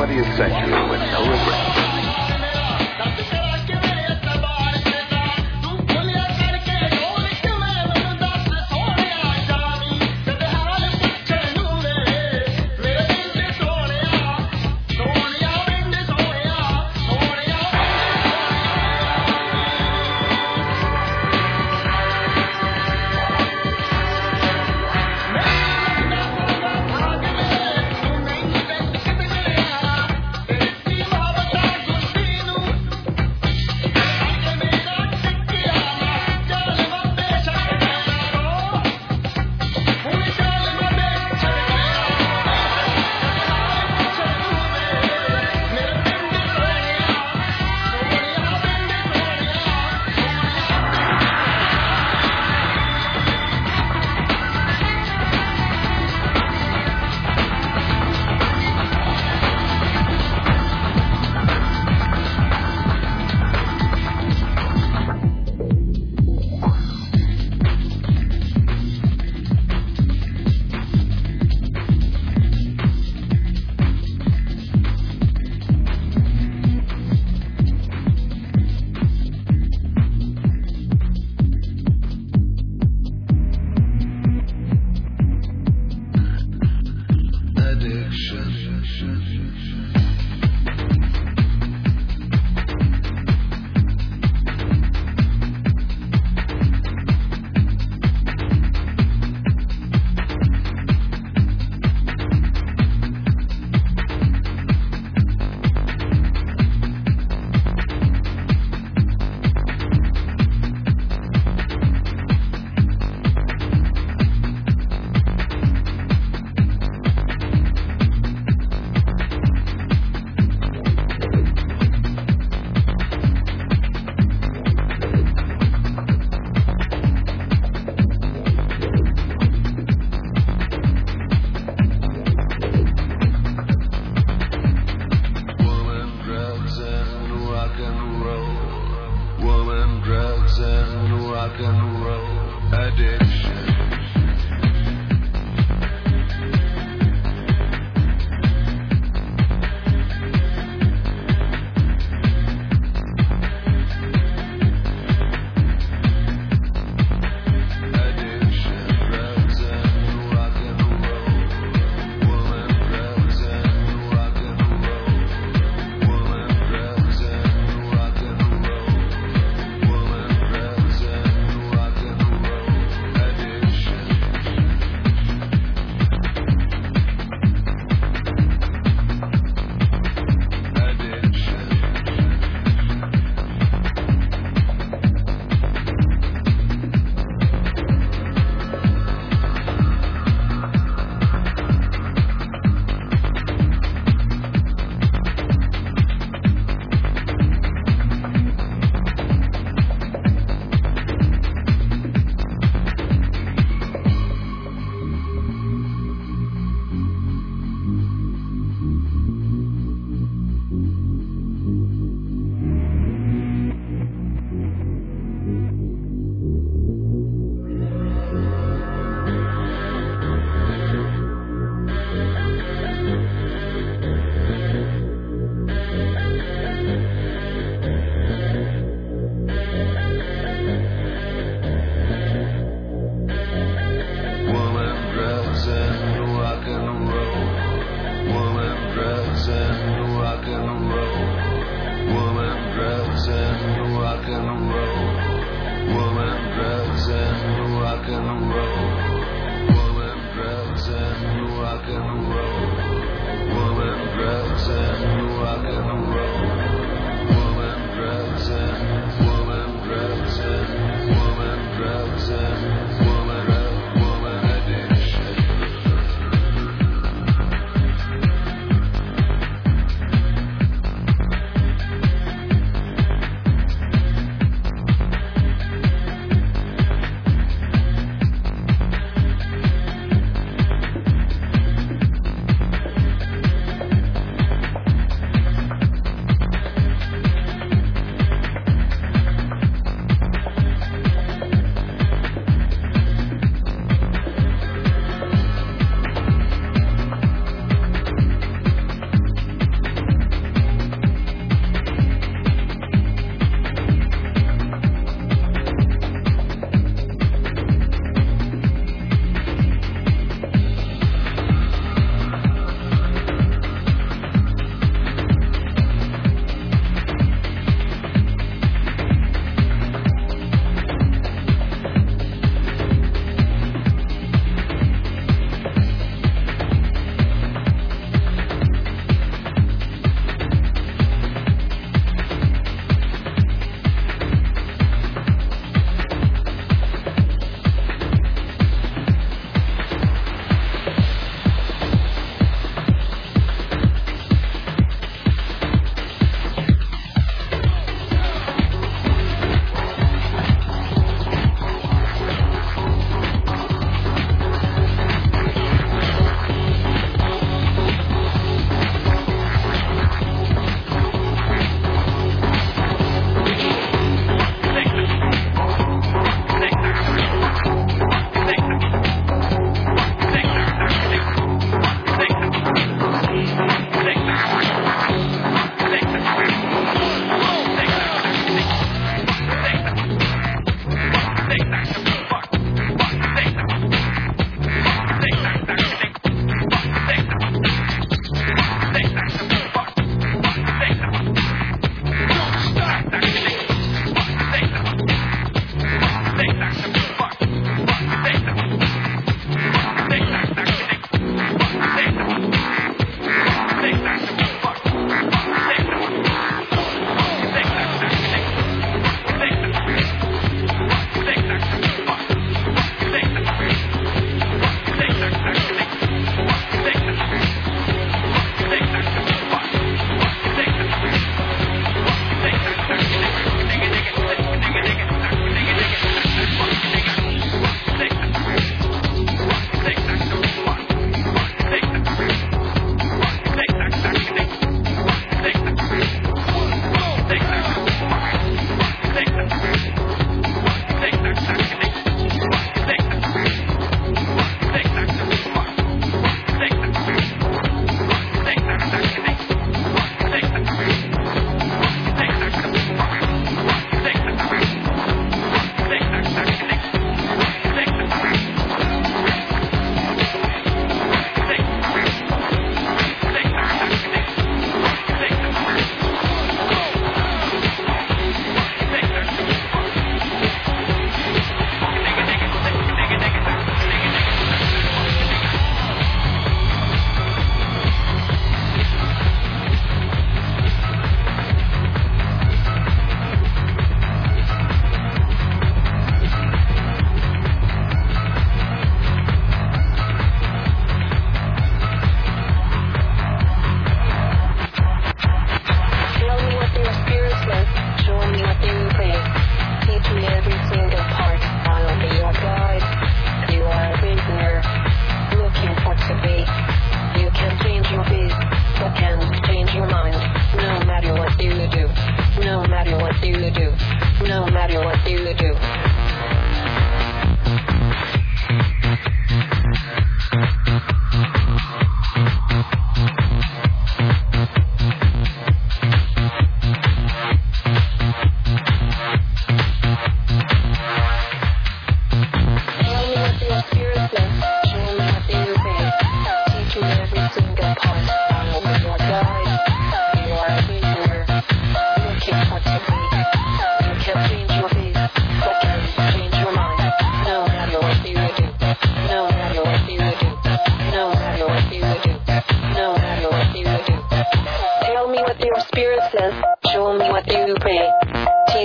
[SPEAKER 12] 20th century with no regrets.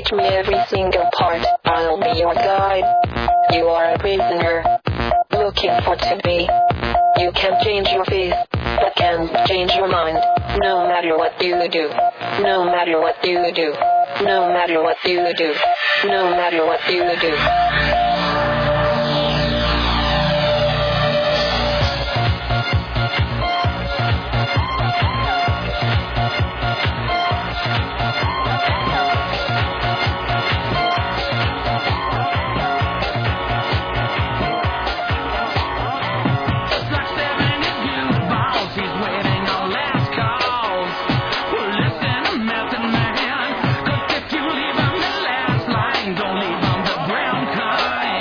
[SPEAKER 13] teach me every single part. I'll be your guide. You are a prisoner, looking for to be. You can change your face, but can't change your mind. No matter what you do, no matter what you do, no matter what you do, no matter what you do.
[SPEAKER 8] Don't leave on the brown kind.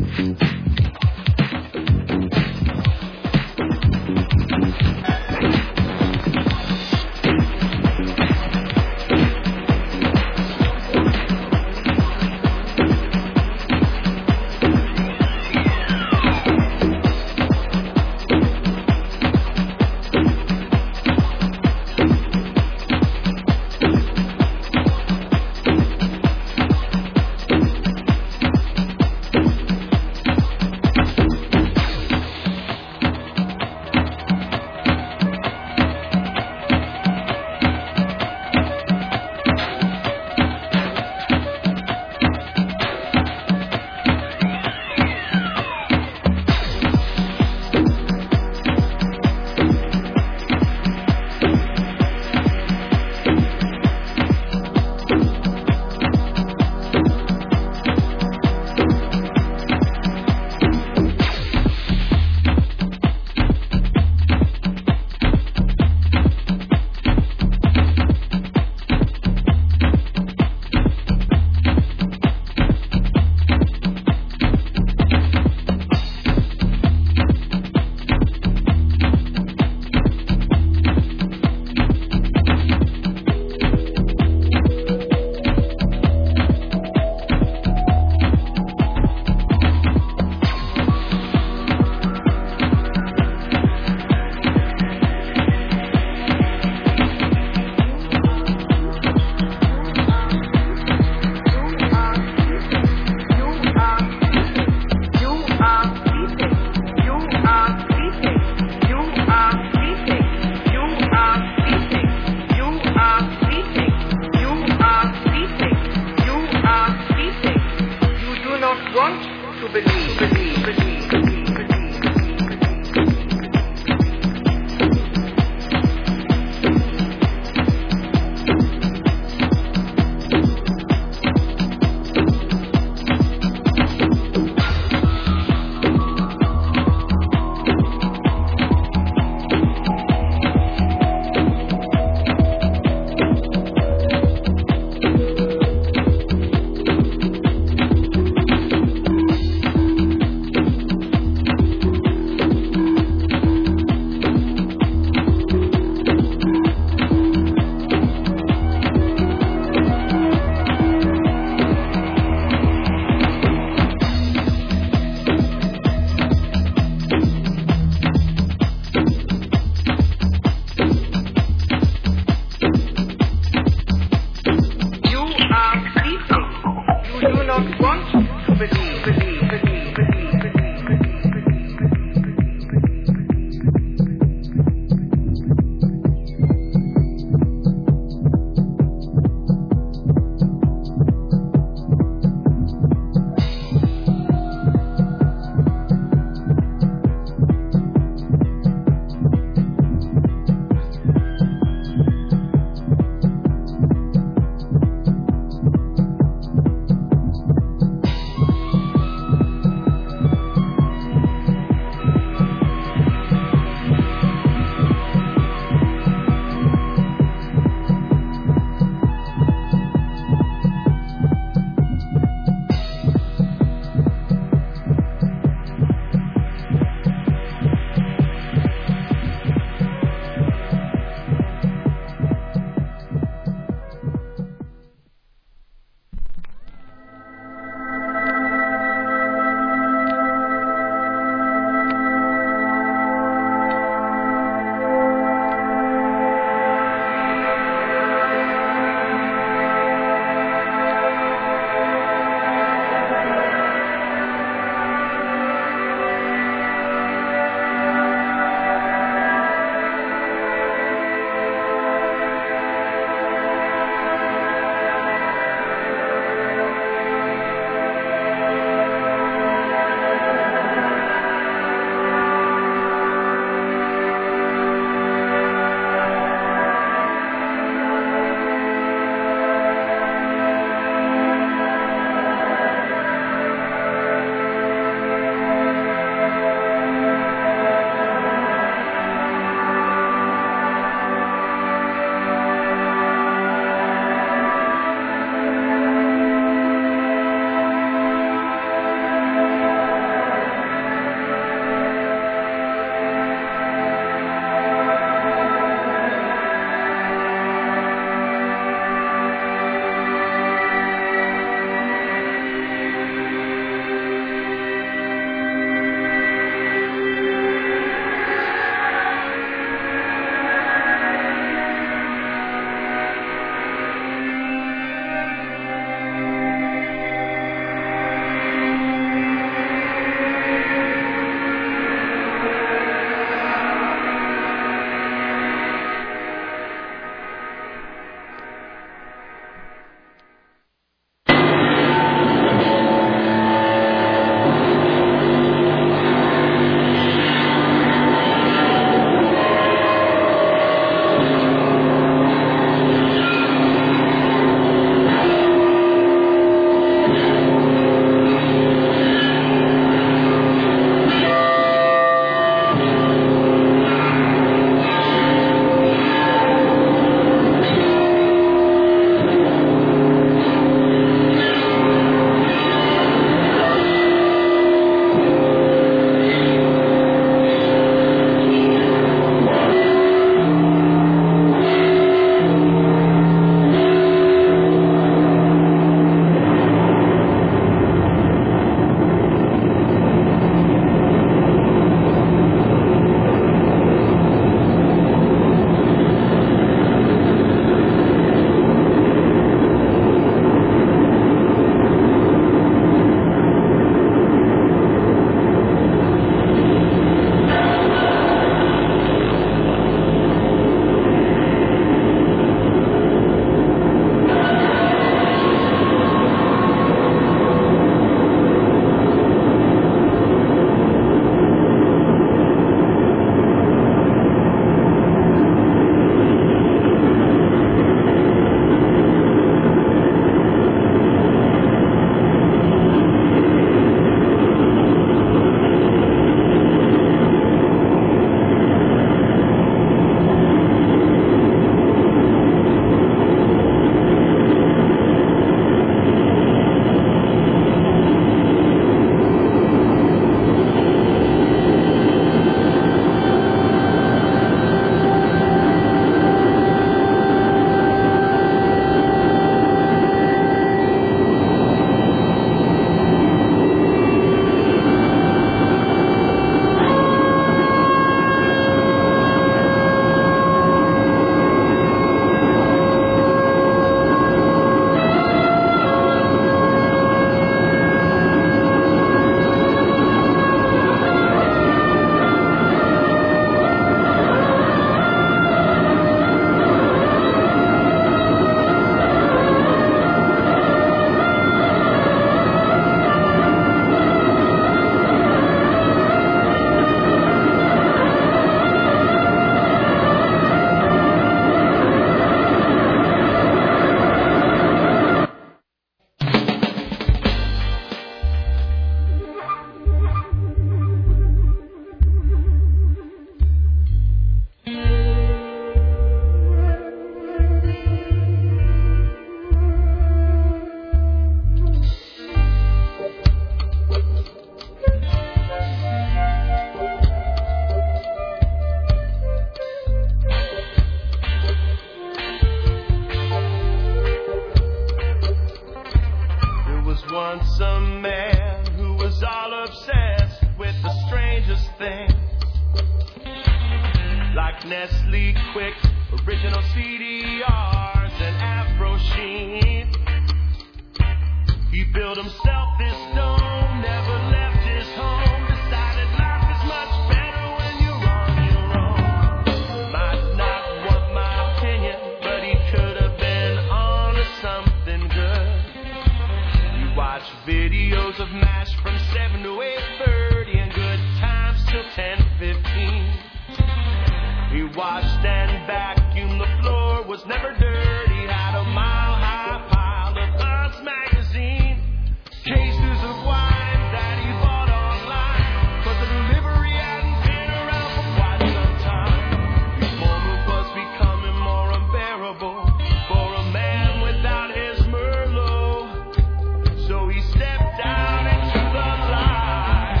[SPEAKER 8] original CDRs and Afro Sheen. He built himself this dome, never left his home. Decided life is much better when you're on your own. Might not want my opinion, but he could have been on to something good. You watch videos of MASH from 7 to 8:30 and good times till 10:15. He washed and vacuumed the floor, was never dirty, had a mile-high pile of Us magazine. Cases of wine that he bought online, but the delivery hadn't been around for quite some time. His moment was becoming more unbearable for a man without his Merlot. So he stepped out into the light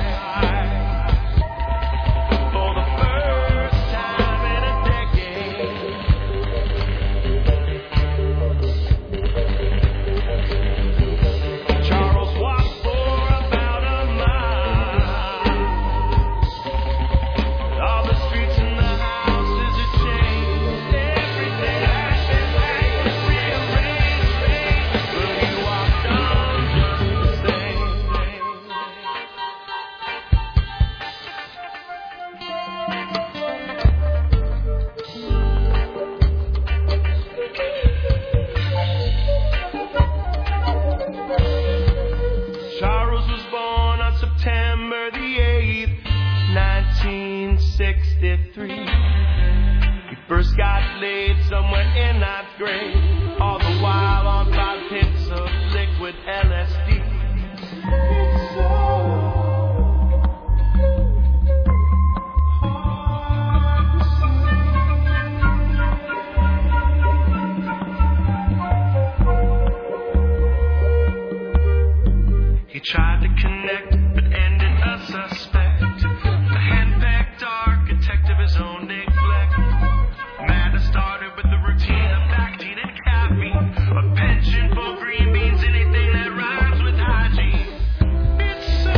[SPEAKER 8] for the first time in a decade. Charles walked for about a mile. All the streets and the houses had changed. Everything had been rearranged, but he walked on just the same. Charles was born on September the 8th, 1963. He first got laid somewhere in 9th grade, all the while on 5 hits of liquid LSD. It's so hard to see. He tried to connect, but ended a suspect. The hand-packed architect of his own neglect. Madness started with the routine of Bactine and caffeine, a penchant for green beans, anything that rhymes with hygiene. It's so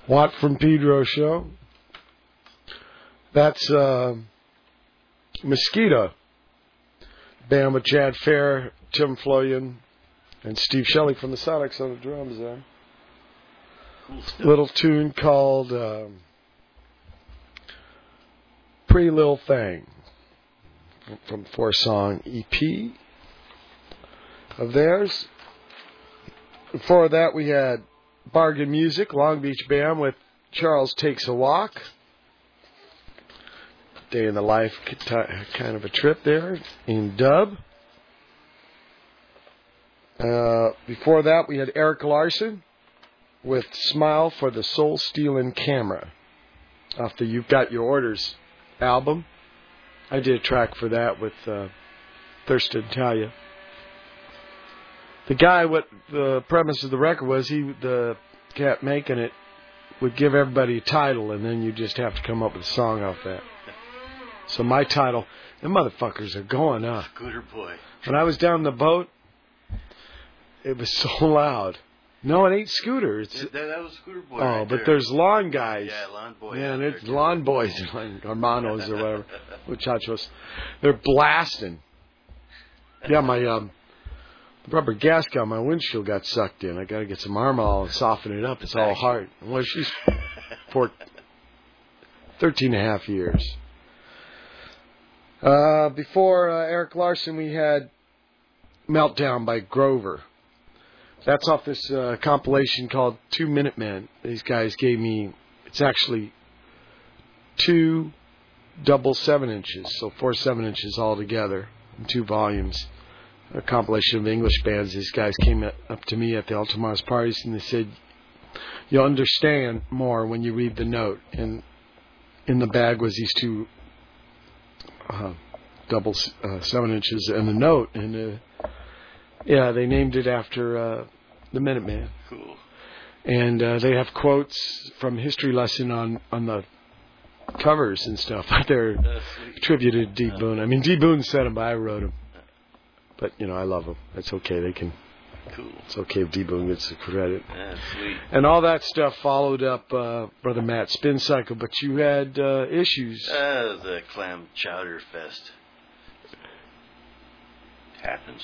[SPEAKER 1] Watt from Pedro show. That's Mosquito. Band with Chad Fair, Tim Floyan, and Steve Shelley from the Sonics on the drums there.
[SPEAKER 3] Cool stuff.
[SPEAKER 1] Little tune called Pretty Little Thing from 4-song EP of theirs. Before that, we had Bargain Music, Long Beach Band with Charles Takes a Walk. Day in the life, kind of a trip there in dub. Before that, we had Eric Larson with Smile for the Soul Stealing Camera off the You've Got Your Orders album. I did a track for that with Thurston Talia. The guy, what the premise of the record was, the cat making it would give everybody a title, and then you just have to come up with a song off that. So my title, the motherfuckers are going up.
[SPEAKER 3] Scooter Boy.
[SPEAKER 1] When I was down the boat, it was so loud. No, it ain't Scooter. It's
[SPEAKER 3] That was Scooter Boy.
[SPEAKER 1] oh,
[SPEAKER 3] right
[SPEAKER 1] but
[SPEAKER 3] there.
[SPEAKER 1] there's lawn guys.
[SPEAKER 3] Yeah, Lawn Boy.
[SPEAKER 1] Yeah, and
[SPEAKER 3] out
[SPEAKER 1] it's
[SPEAKER 3] there,
[SPEAKER 1] lawn boys, like hermanos or whatever, muchachos. They're blasting. Yeah, my rubber gasket on my windshield got sucked in. I got to get some Armol and soften it up. It's all hard. Well, she's for 13 and a half years. Before Eric Larson, we had Meltdown by Grover. That's off this compilation called 2 Minute Men. These guys gave me, it's actually 2 double 7-inches, so 4 7-inches all together in 2 volumes. A compilation of English bands. These guys came up to me at the Altamars parties and they said, you'll understand more when you read the note. And in the bag was these 2 double 7 inches and the note. And yeah, they named it after the Minuteman.
[SPEAKER 3] Cool.
[SPEAKER 1] And they have quotes from History Lesson on the covers and stuff. They're tribute to D. Boone. I mean, D. Boone said them, but I wrote them. But, you know, I love them. It's okay. They can.
[SPEAKER 3] Cool.
[SPEAKER 1] It's okay if D. Boone gets the credit.
[SPEAKER 3] Yeah, sweet.
[SPEAKER 1] And all that stuff followed up Brother Matt Spin Cycle. But you had issues.
[SPEAKER 3] The Clam Chowder Fest. Happens.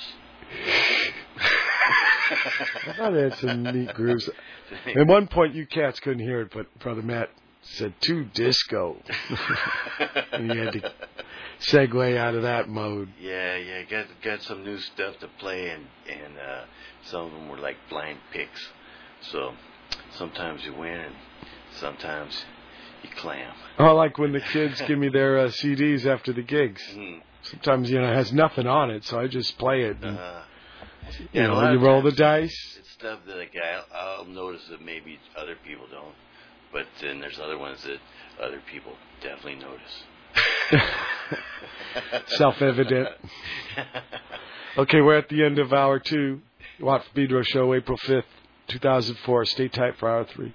[SPEAKER 1] I thought they had some neat grooves. At one point, you cats couldn't hear it, but Brother Matt said, "To disco." And you had to segue out of that mode.
[SPEAKER 3] Yeah, got some new stuff to play, and some of them were like blind picks. So sometimes you win, and sometimes you clam.
[SPEAKER 1] Oh, like when the kids give me their CDs after the gigs.
[SPEAKER 3] Mm.
[SPEAKER 1] Sometimes, you know, it has nothing on it, so I just play it. And, you
[SPEAKER 3] a
[SPEAKER 1] know,
[SPEAKER 3] lot
[SPEAKER 1] you
[SPEAKER 3] of
[SPEAKER 1] roll the
[SPEAKER 3] times
[SPEAKER 1] dice.
[SPEAKER 3] It's stuff that like I'll notice that maybe other people don't, but then there's other ones that other people definitely notice.
[SPEAKER 1] Self-evident. Okay, we're at the end of hour 2. Watt from Pedro show, April 5th, 2004. Stay tight for hour 3.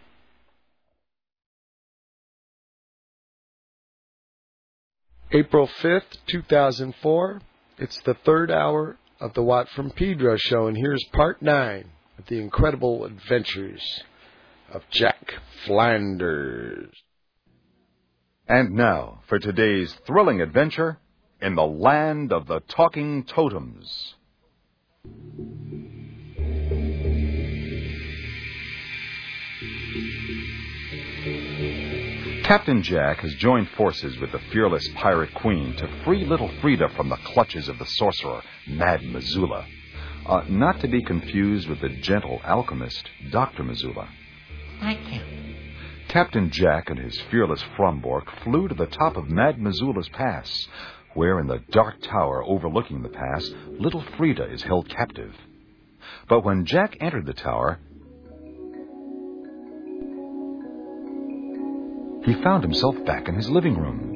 [SPEAKER 1] April 5th, 2004. It's the 3rd hour of the Watt from Pedro show, and here's part 9 of the incredible adventures of Jack Flanders.
[SPEAKER 14] And now for today's thrilling adventure in the land of the talking totems. Captain Jack has joined forces with the fearless pirate queen to free little Frida from the clutches of the sorcerer, Mad Missoula. Not to be confused with the gentle alchemist, Dr. Missoula.
[SPEAKER 15] I can't.
[SPEAKER 14] Captain Jack and his fearless Frombork flew to the top of Mad Missoula's Pass, where in the dark tower overlooking the pass, little Frida is held captive. But when Jack entered the tower, he found himself back in his living room.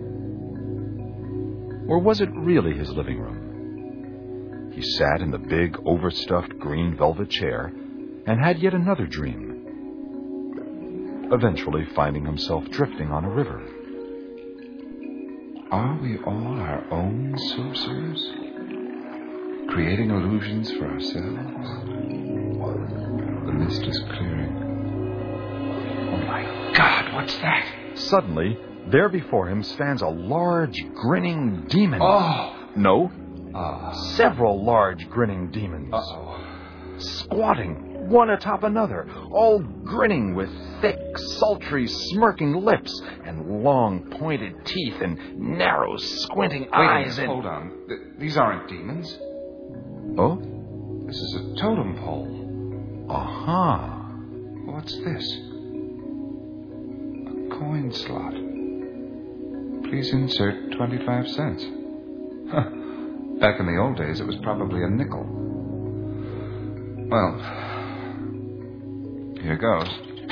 [SPEAKER 14] Or was it really his living room? He sat in the big, overstuffed green velvet chair and had yet another dream, eventually finding himself drifting on a river.
[SPEAKER 16] Are we all our own sorcerers, creating illusions for ourselves? The mist is clearing. my God, what's that?
[SPEAKER 14] Suddenly, there before him stands a large, grinning demon.
[SPEAKER 16] Oh!
[SPEAKER 14] No, several large, grinning demons.
[SPEAKER 16] Uh-oh.
[SPEAKER 14] Squatting, one atop another, all grinning with thick, sultry, smirking lips and long, pointed teeth and narrow, squinting eyes.
[SPEAKER 16] Hold on. These aren't demons.
[SPEAKER 14] Oh?
[SPEAKER 16] This is a totem pole.
[SPEAKER 14] Uh-huh.
[SPEAKER 16] What's this? A coin slot. Please insert 25 cents. Huh. Back in the old days, it was probably a nickel. Well, here goes.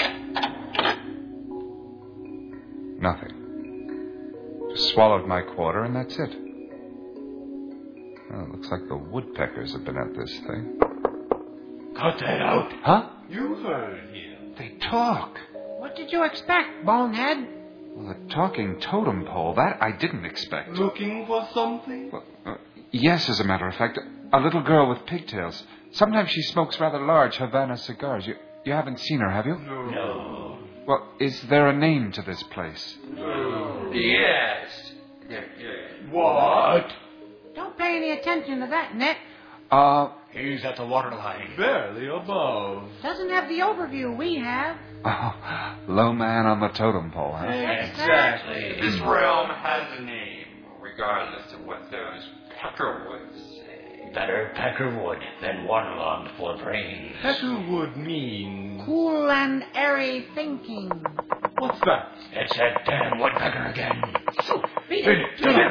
[SPEAKER 16] Nothing. Just swallowed my quarter, and that's it. Well, it looks like the woodpeckers have been at this thing.
[SPEAKER 15] Cut that out.
[SPEAKER 16] Huh?
[SPEAKER 15] You heard him.
[SPEAKER 16] They talk.
[SPEAKER 6] What did you expect, bonehead?
[SPEAKER 16] Well, a talking totem pole, that I didn't expect.
[SPEAKER 15] Looking for something?
[SPEAKER 16] Well, yes, as a matter of fact. A little girl with pigtails. Sometimes she smokes rather large Havana cigars. You haven't seen her, have you?
[SPEAKER 15] No.
[SPEAKER 16] Well, is there a name to this place?
[SPEAKER 15] Yes. What?
[SPEAKER 6] Don't pay any attention to that, Nick.
[SPEAKER 15] He's at the waterline. Barely above.
[SPEAKER 6] Doesn't have the overview we have.
[SPEAKER 16] Oh, low man on the totem pole, huh?
[SPEAKER 15] Exactly. This realm has a name, regardless of what those Peckerwoods say. Better Peckerwood than Waterland for brains. Peckerwood means...
[SPEAKER 6] Cool and airy thinking.
[SPEAKER 15] What's that? It's that damn woodpecker again.
[SPEAKER 6] Beat
[SPEAKER 15] it.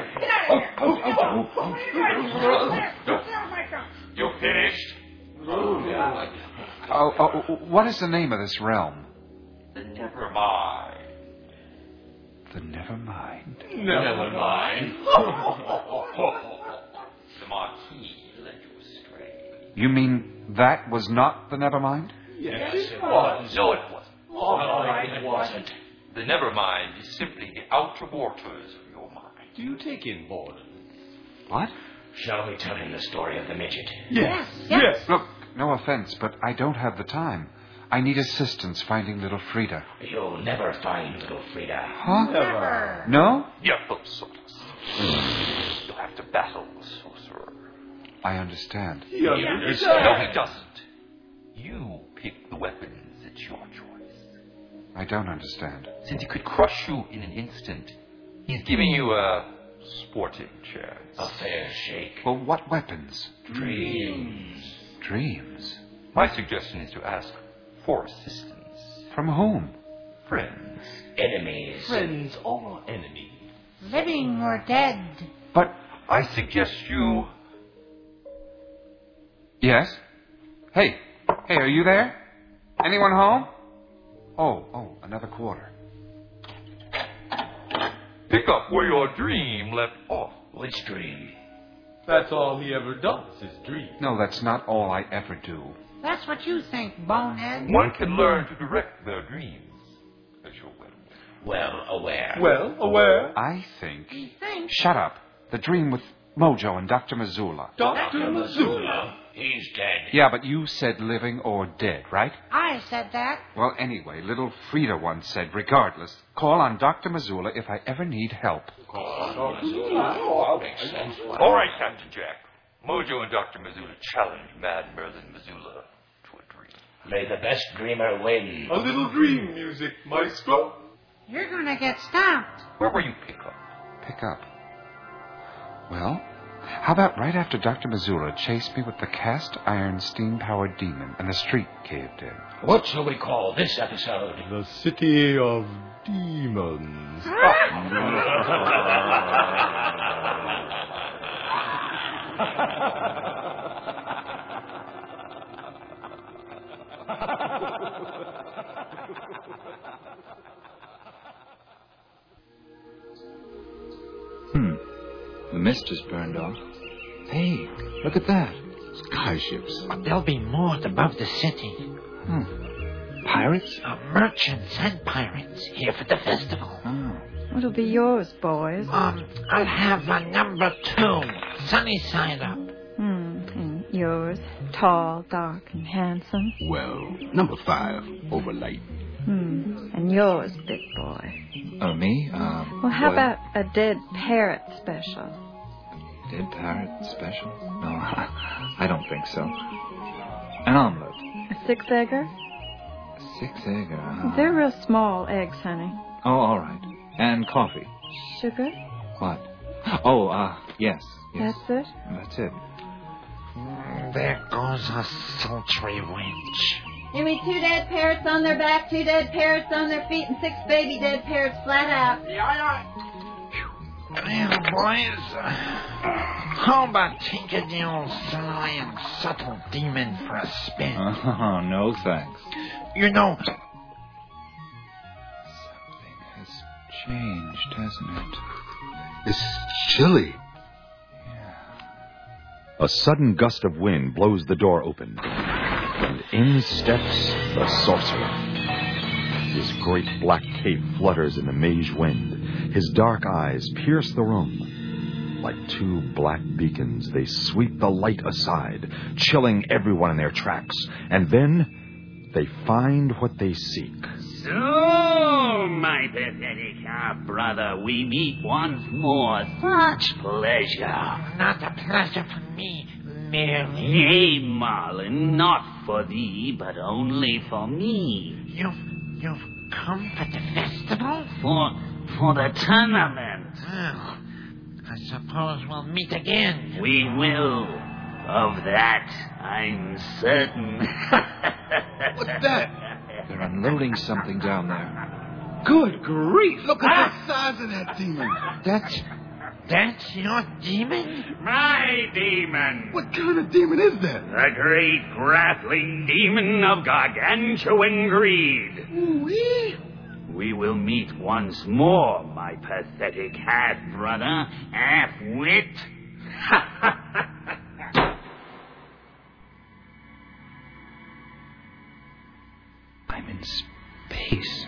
[SPEAKER 15] You finished?
[SPEAKER 16] What is the name of this realm?
[SPEAKER 15] The Nevermind.
[SPEAKER 16] The Nevermind.
[SPEAKER 15] Nevermind. The Marquis led you astray.
[SPEAKER 16] You mean that was not the Nevermind?
[SPEAKER 15] Yes, it was. No, it wasn't. All right, it wasn't. The Nevermind is simply the outer waters of your mind. Do you take in Borden?
[SPEAKER 16] What?
[SPEAKER 15] Shall we tell him the story of the midget?
[SPEAKER 6] Yes.
[SPEAKER 16] Look, no offense, but I don't have the time. I need assistance finding little Frida.
[SPEAKER 15] You'll never find little Frida.
[SPEAKER 16] Huh?
[SPEAKER 6] Never.
[SPEAKER 16] No?
[SPEAKER 15] You're both sorts. You'll have to battle the sorcerer.
[SPEAKER 16] I understand.
[SPEAKER 15] He understands. No, he doesn't. You pick the weapons. It's your choice.
[SPEAKER 16] I don't understand.
[SPEAKER 15] Since he could crush you in an instant, he's giving you a sporting chance. A fair shake.
[SPEAKER 16] Well, what weapons?
[SPEAKER 15] Dreams.
[SPEAKER 16] Dreams?
[SPEAKER 15] My suggestion is to ask for assistance.
[SPEAKER 16] From whom?
[SPEAKER 15] Friends. Enemies. Friends or enemies.
[SPEAKER 6] Living or dead.
[SPEAKER 16] But
[SPEAKER 15] I suggest you...
[SPEAKER 16] Yes? Hey, are you there? Anyone home? Oh, another quarter.
[SPEAKER 15] Pick up where your dream left off. Which dream? That's all he ever does, is dream.
[SPEAKER 16] No, that's not all I ever do.
[SPEAKER 6] That's what you think, bonehead.
[SPEAKER 15] One can learn to direct their dreams, as you're well aware.
[SPEAKER 16] I think...
[SPEAKER 6] He thinks...
[SPEAKER 16] Shut up. The dream with Mojo and Dr. Missoula.
[SPEAKER 15] Dr. Missoula? He's dead.
[SPEAKER 16] Yeah, but you said living or dead, right?
[SPEAKER 6] I said that.
[SPEAKER 16] Well, anyway, little Frida once said, regardless, call on Dr. Missoula if I ever need help.
[SPEAKER 15] All right, Captain Jack. Mojo and Dr. Missoula challenge Mad Merlin Missoula to a dream. May the best dreamer win. A little dream music, maestro.
[SPEAKER 6] You're gonna get stopped.
[SPEAKER 15] Where will you pick up?
[SPEAKER 16] Pick up? Well, how about right after Dr. Missoula chased me with the cast iron steam-powered demon and the street caved in?
[SPEAKER 15] What shall we call this episode?
[SPEAKER 1] The City of Demons.
[SPEAKER 16] The mist has burned off. Hey, look at that. Skyships.
[SPEAKER 17] There'll be more above the city.
[SPEAKER 16] Pirates?
[SPEAKER 17] Merchants and pirates here for the festival.
[SPEAKER 18] What'll be yours, boys?
[SPEAKER 17] I'll have number 2, sunny side up.
[SPEAKER 18] And yours, tall, dark, and handsome.
[SPEAKER 19] Well, number 5, overlight.
[SPEAKER 18] And yours, big boy?
[SPEAKER 16] Oh, me?
[SPEAKER 18] Well, how about a dead parrot special?
[SPEAKER 16] Dead parrot special? No, I don't think so. An omelet.
[SPEAKER 18] A 6-egger?
[SPEAKER 16] 6-egger?
[SPEAKER 18] They're real small eggs, honey.
[SPEAKER 16] Oh, all right. And coffee.
[SPEAKER 18] Sugar?
[SPEAKER 16] What? Oh, yes.
[SPEAKER 18] That's it?
[SPEAKER 16] That's it.
[SPEAKER 17] There goes a sultry winch.
[SPEAKER 19] Give me 2 dead parrots on their back, 2 dead parrots on their feet, and 6 baby dead parrots flat out.
[SPEAKER 17] Well, boys, how about taking the old sly and subtle demon for a spin?
[SPEAKER 16] Oh, no thanks.
[SPEAKER 17] You know,
[SPEAKER 16] something has changed, hasn't it?
[SPEAKER 14] It's chilly. A sudden gust of wind blows the door open, and in steps the sorcerer. His great black cape flutters in the mage wind. His dark eyes pierce the room. Like 2 black beacons, they sweep the light aside, chilling everyone in their tracks. And then they find what they seek.
[SPEAKER 15] So, my pathetic half-brother, we meet once more. Such pleasure.
[SPEAKER 17] Not a pleasure for me, merely.
[SPEAKER 15] Nay, Marlin, not for thee, but only for me.
[SPEAKER 17] You've come for the festival?
[SPEAKER 15] For the tournament.
[SPEAKER 17] Well, I suppose we'll meet again.
[SPEAKER 15] We will. Of that, I'm certain.
[SPEAKER 16] What's that? They're unloading something down there. Good grief!
[SPEAKER 14] Look at the size of that demon.
[SPEAKER 17] That's your demon?
[SPEAKER 15] My demon.
[SPEAKER 14] What kind of demon is that?
[SPEAKER 15] The great grappling demon of gargantuan greed.
[SPEAKER 14] Ooh-wee.
[SPEAKER 15] We will meet once more, my pathetic half-brother, half-wit.
[SPEAKER 16] I'm in space.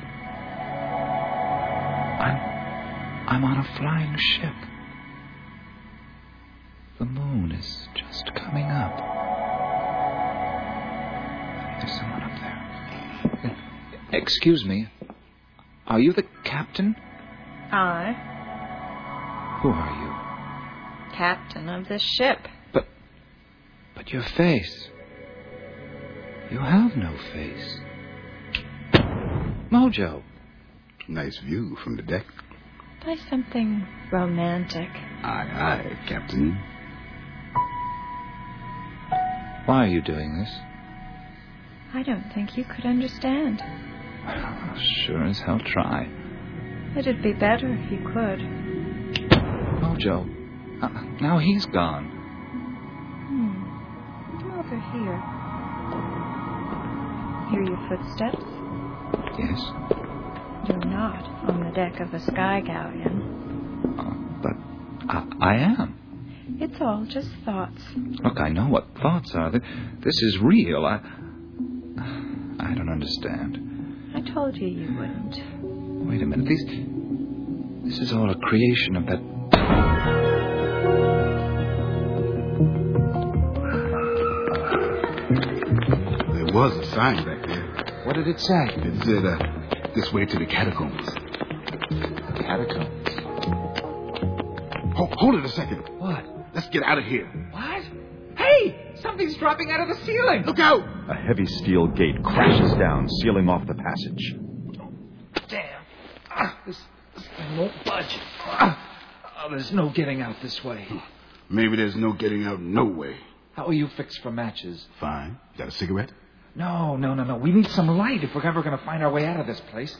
[SPEAKER 16] I'm on a flying ship. The moon is just coming up. There's someone up there. Excuse me. Are you the captain?
[SPEAKER 18] I.
[SPEAKER 16] Who are you?
[SPEAKER 18] Captain of this ship.
[SPEAKER 16] But your face. You have no face. Mojo.
[SPEAKER 14] Nice view from the deck.
[SPEAKER 18] By something romantic.
[SPEAKER 14] Aye, Captain.
[SPEAKER 16] Why are you doing this?
[SPEAKER 18] I don't think you could understand.
[SPEAKER 16] I'll sure as hell try.
[SPEAKER 18] It'd be better if you could.
[SPEAKER 16] Mojo. Now he's gone.
[SPEAKER 18] Come over here. Hear your footsteps?
[SPEAKER 16] Yes.
[SPEAKER 18] You're not on the deck of a sky galleon.
[SPEAKER 16] But I am.
[SPEAKER 18] It's all just thoughts.
[SPEAKER 16] Look, I know what thoughts are. This is real. I don't understand.
[SPEAKER 18] I told you you wouldn't.
[SPEAKER 16] Wait a minute. This is all a creation of that...
[SPEAKER 14] There was a sign back there.
[SPEAKER 16] What did it say?
[SPEAKER 14] It said, this way to the catacombs.
[SPEAKER 16] Catacombs?
[SPEAKER 14] Hold it a second.
[SPEAKER 16] What?
[SPEAKER 14] Let's get out of here.
[SPEAKER 16] What? Hey! Something's dropping out of the ceiling!
[SPEAKER 14] Look out! A heavy steel gate crashes down, sealing off the passage.
[SPEAKER 16] Damn. This thing won't budge. There's no getting out this way.
[SPEAKER 14] Maybe there's no getting out no way.
[SPEAKER 16] How are you fixed for matches?
[SPEAKER 14] Fine. Got a cigarette?
[SPEAKER 16] No. We need some light if we're ever going to find our way out of this place.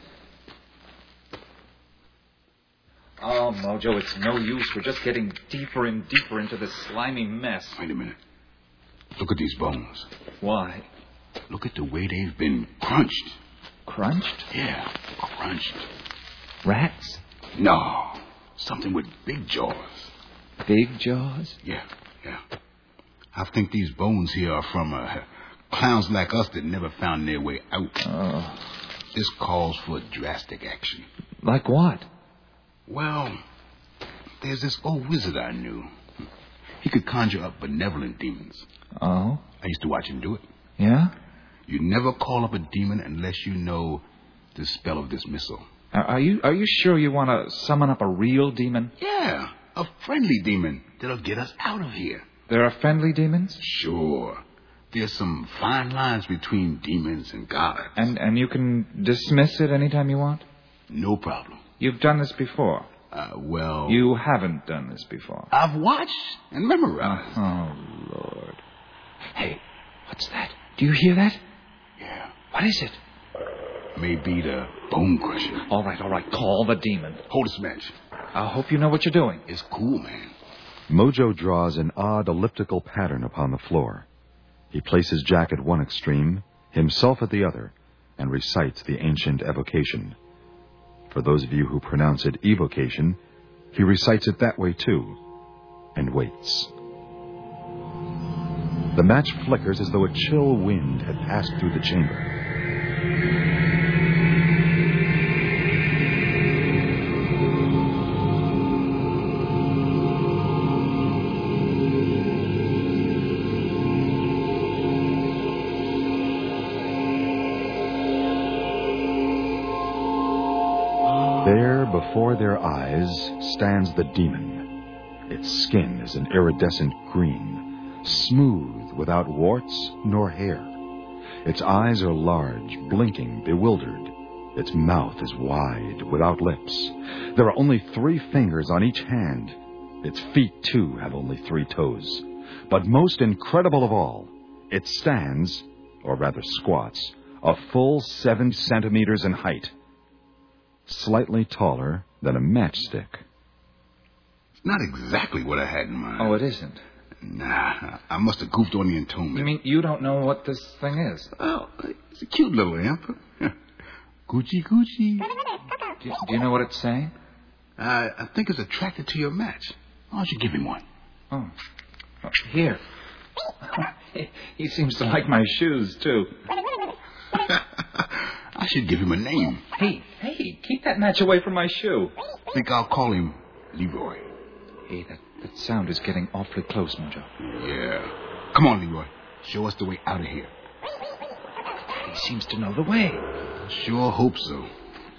[SPEAKER 16] Oh, Mojo, it's no use. We're just getting deeper and deeper into this slimy mess.
[SPEAKER 14] Wait a minute. Look at these bones.
[SPEAKER 16] Why?
[SPEAKER 14] Look at the way they've been crunched.
[SPEAKER 16] Crunched?
[SPEAKER 14] Yeah, crunched.
[SPEAKER 16] Rats?
[SPEAKER 14] No. Something with big jaws.
[SPEAKER 16] Big jaws?
[SPEAKER 14] Yeah. I think these bones here are from clowns like us that never found their way out.
[SPEAKER 16] Oh.
[SPEAKER 14] This calls for drastic action.
[SPEAKER 16] Like what?
[SPEAKER 14] Well, there's this old wizard I knew. He could conjure up benevolent demons.
[SPEAKER 16] Oh?
[SPEAKER 14] I used to watch him do it.
[SPEAKER 16] Yeah?
[SPEAKER 14] You never call up a demon unless you know
[SPEAKER 20] this spell of dismissal.
[SPEAKER 16] Are you sure you want to summon up a real demon?
[SPEAKER 20] Yeah, a friendly demon that'll get us out of here.
[SPEAKER 16] There are friendly demons?
[SPEAKER 20] Sure. There's some fine lines between demons and gods.
[SPEAKER 16] And you can dismiss it anytime you want?
[SPEAKER 20] No problem.
[SPEAKER 16] You've done this before?
[SPEAKER 20] Well...
[SPEAKER 16] You haven't done this before.
[SPEAKER 20] I've watched and memorized.
[SPEAKER 16] Oh, Lord. Hey, what's that? Do you hear that?
[SPEAKER 20] Yeah.
[SPEAKER 16] What is it?
[SPEAKER 20] Maybe the Bone Crusher.
[SPEAKER 16] All right. Call the demon.
[SPEAKER 20] Hold this match.
[SPEAKER 16] I hope you know what you're doing.
[SPEAKER 20] It's cool, man.
[SPEAKER 14] Mojo draws an odd elliptical pattern upon the floor. He places Jack at one extreme, himself at the other, and recites the ancient evocation. For those of you who pronounce it evocation, he recites it that way too, and waits. The match flickers as though a chill wind had passed through the chamber. There, before their eyes, stands the demon. Its skin is an iridescent green, smooth, without warts nor hair. Its eyes are large, blinking, bewildered. Its mouth is wide, without lips. There are only 3 fingers on each hand. Its feet, too, have only 3 toes. But most incredible of all, it stands, or rather squats, a full 7 centimeters in height. Slightly taller than a matchstick.
[SPEAKER 20] It's not exactly what I had in mind.
[SPEAKER 16] Oh, it isn't?
[SPEAKER 20] Nah, I must have goofed on the atonement.
[SPEAKER 16] You mean you don't know what this thing is?
[SPEAKER 20] Oh, it's a cute little imp. Gucci, Gucci.
[SPEAKER 16] Do you know what it's saying?
[SPEAKER 20] I think it's attracted to your match. Why don't you give him one?
[SPEAKER 16] Oh, here. He seems to like my shoes, too.
[SPEAKER 20] I should give him a name.
[SPEAKER 16] Hey, keep that match away from my shoe.
[SPEAKER 20] I think I'll call him Leroy.
[SPEAKER 16] Hey, that sound is getting awfully close, Mojo.
[SPEAKER 20] Yeah. Come on, Leroy. Show us the way out of here.
[SPEAKER 16] He seems to know the way.
[SPEAKER 20] Sure hope so.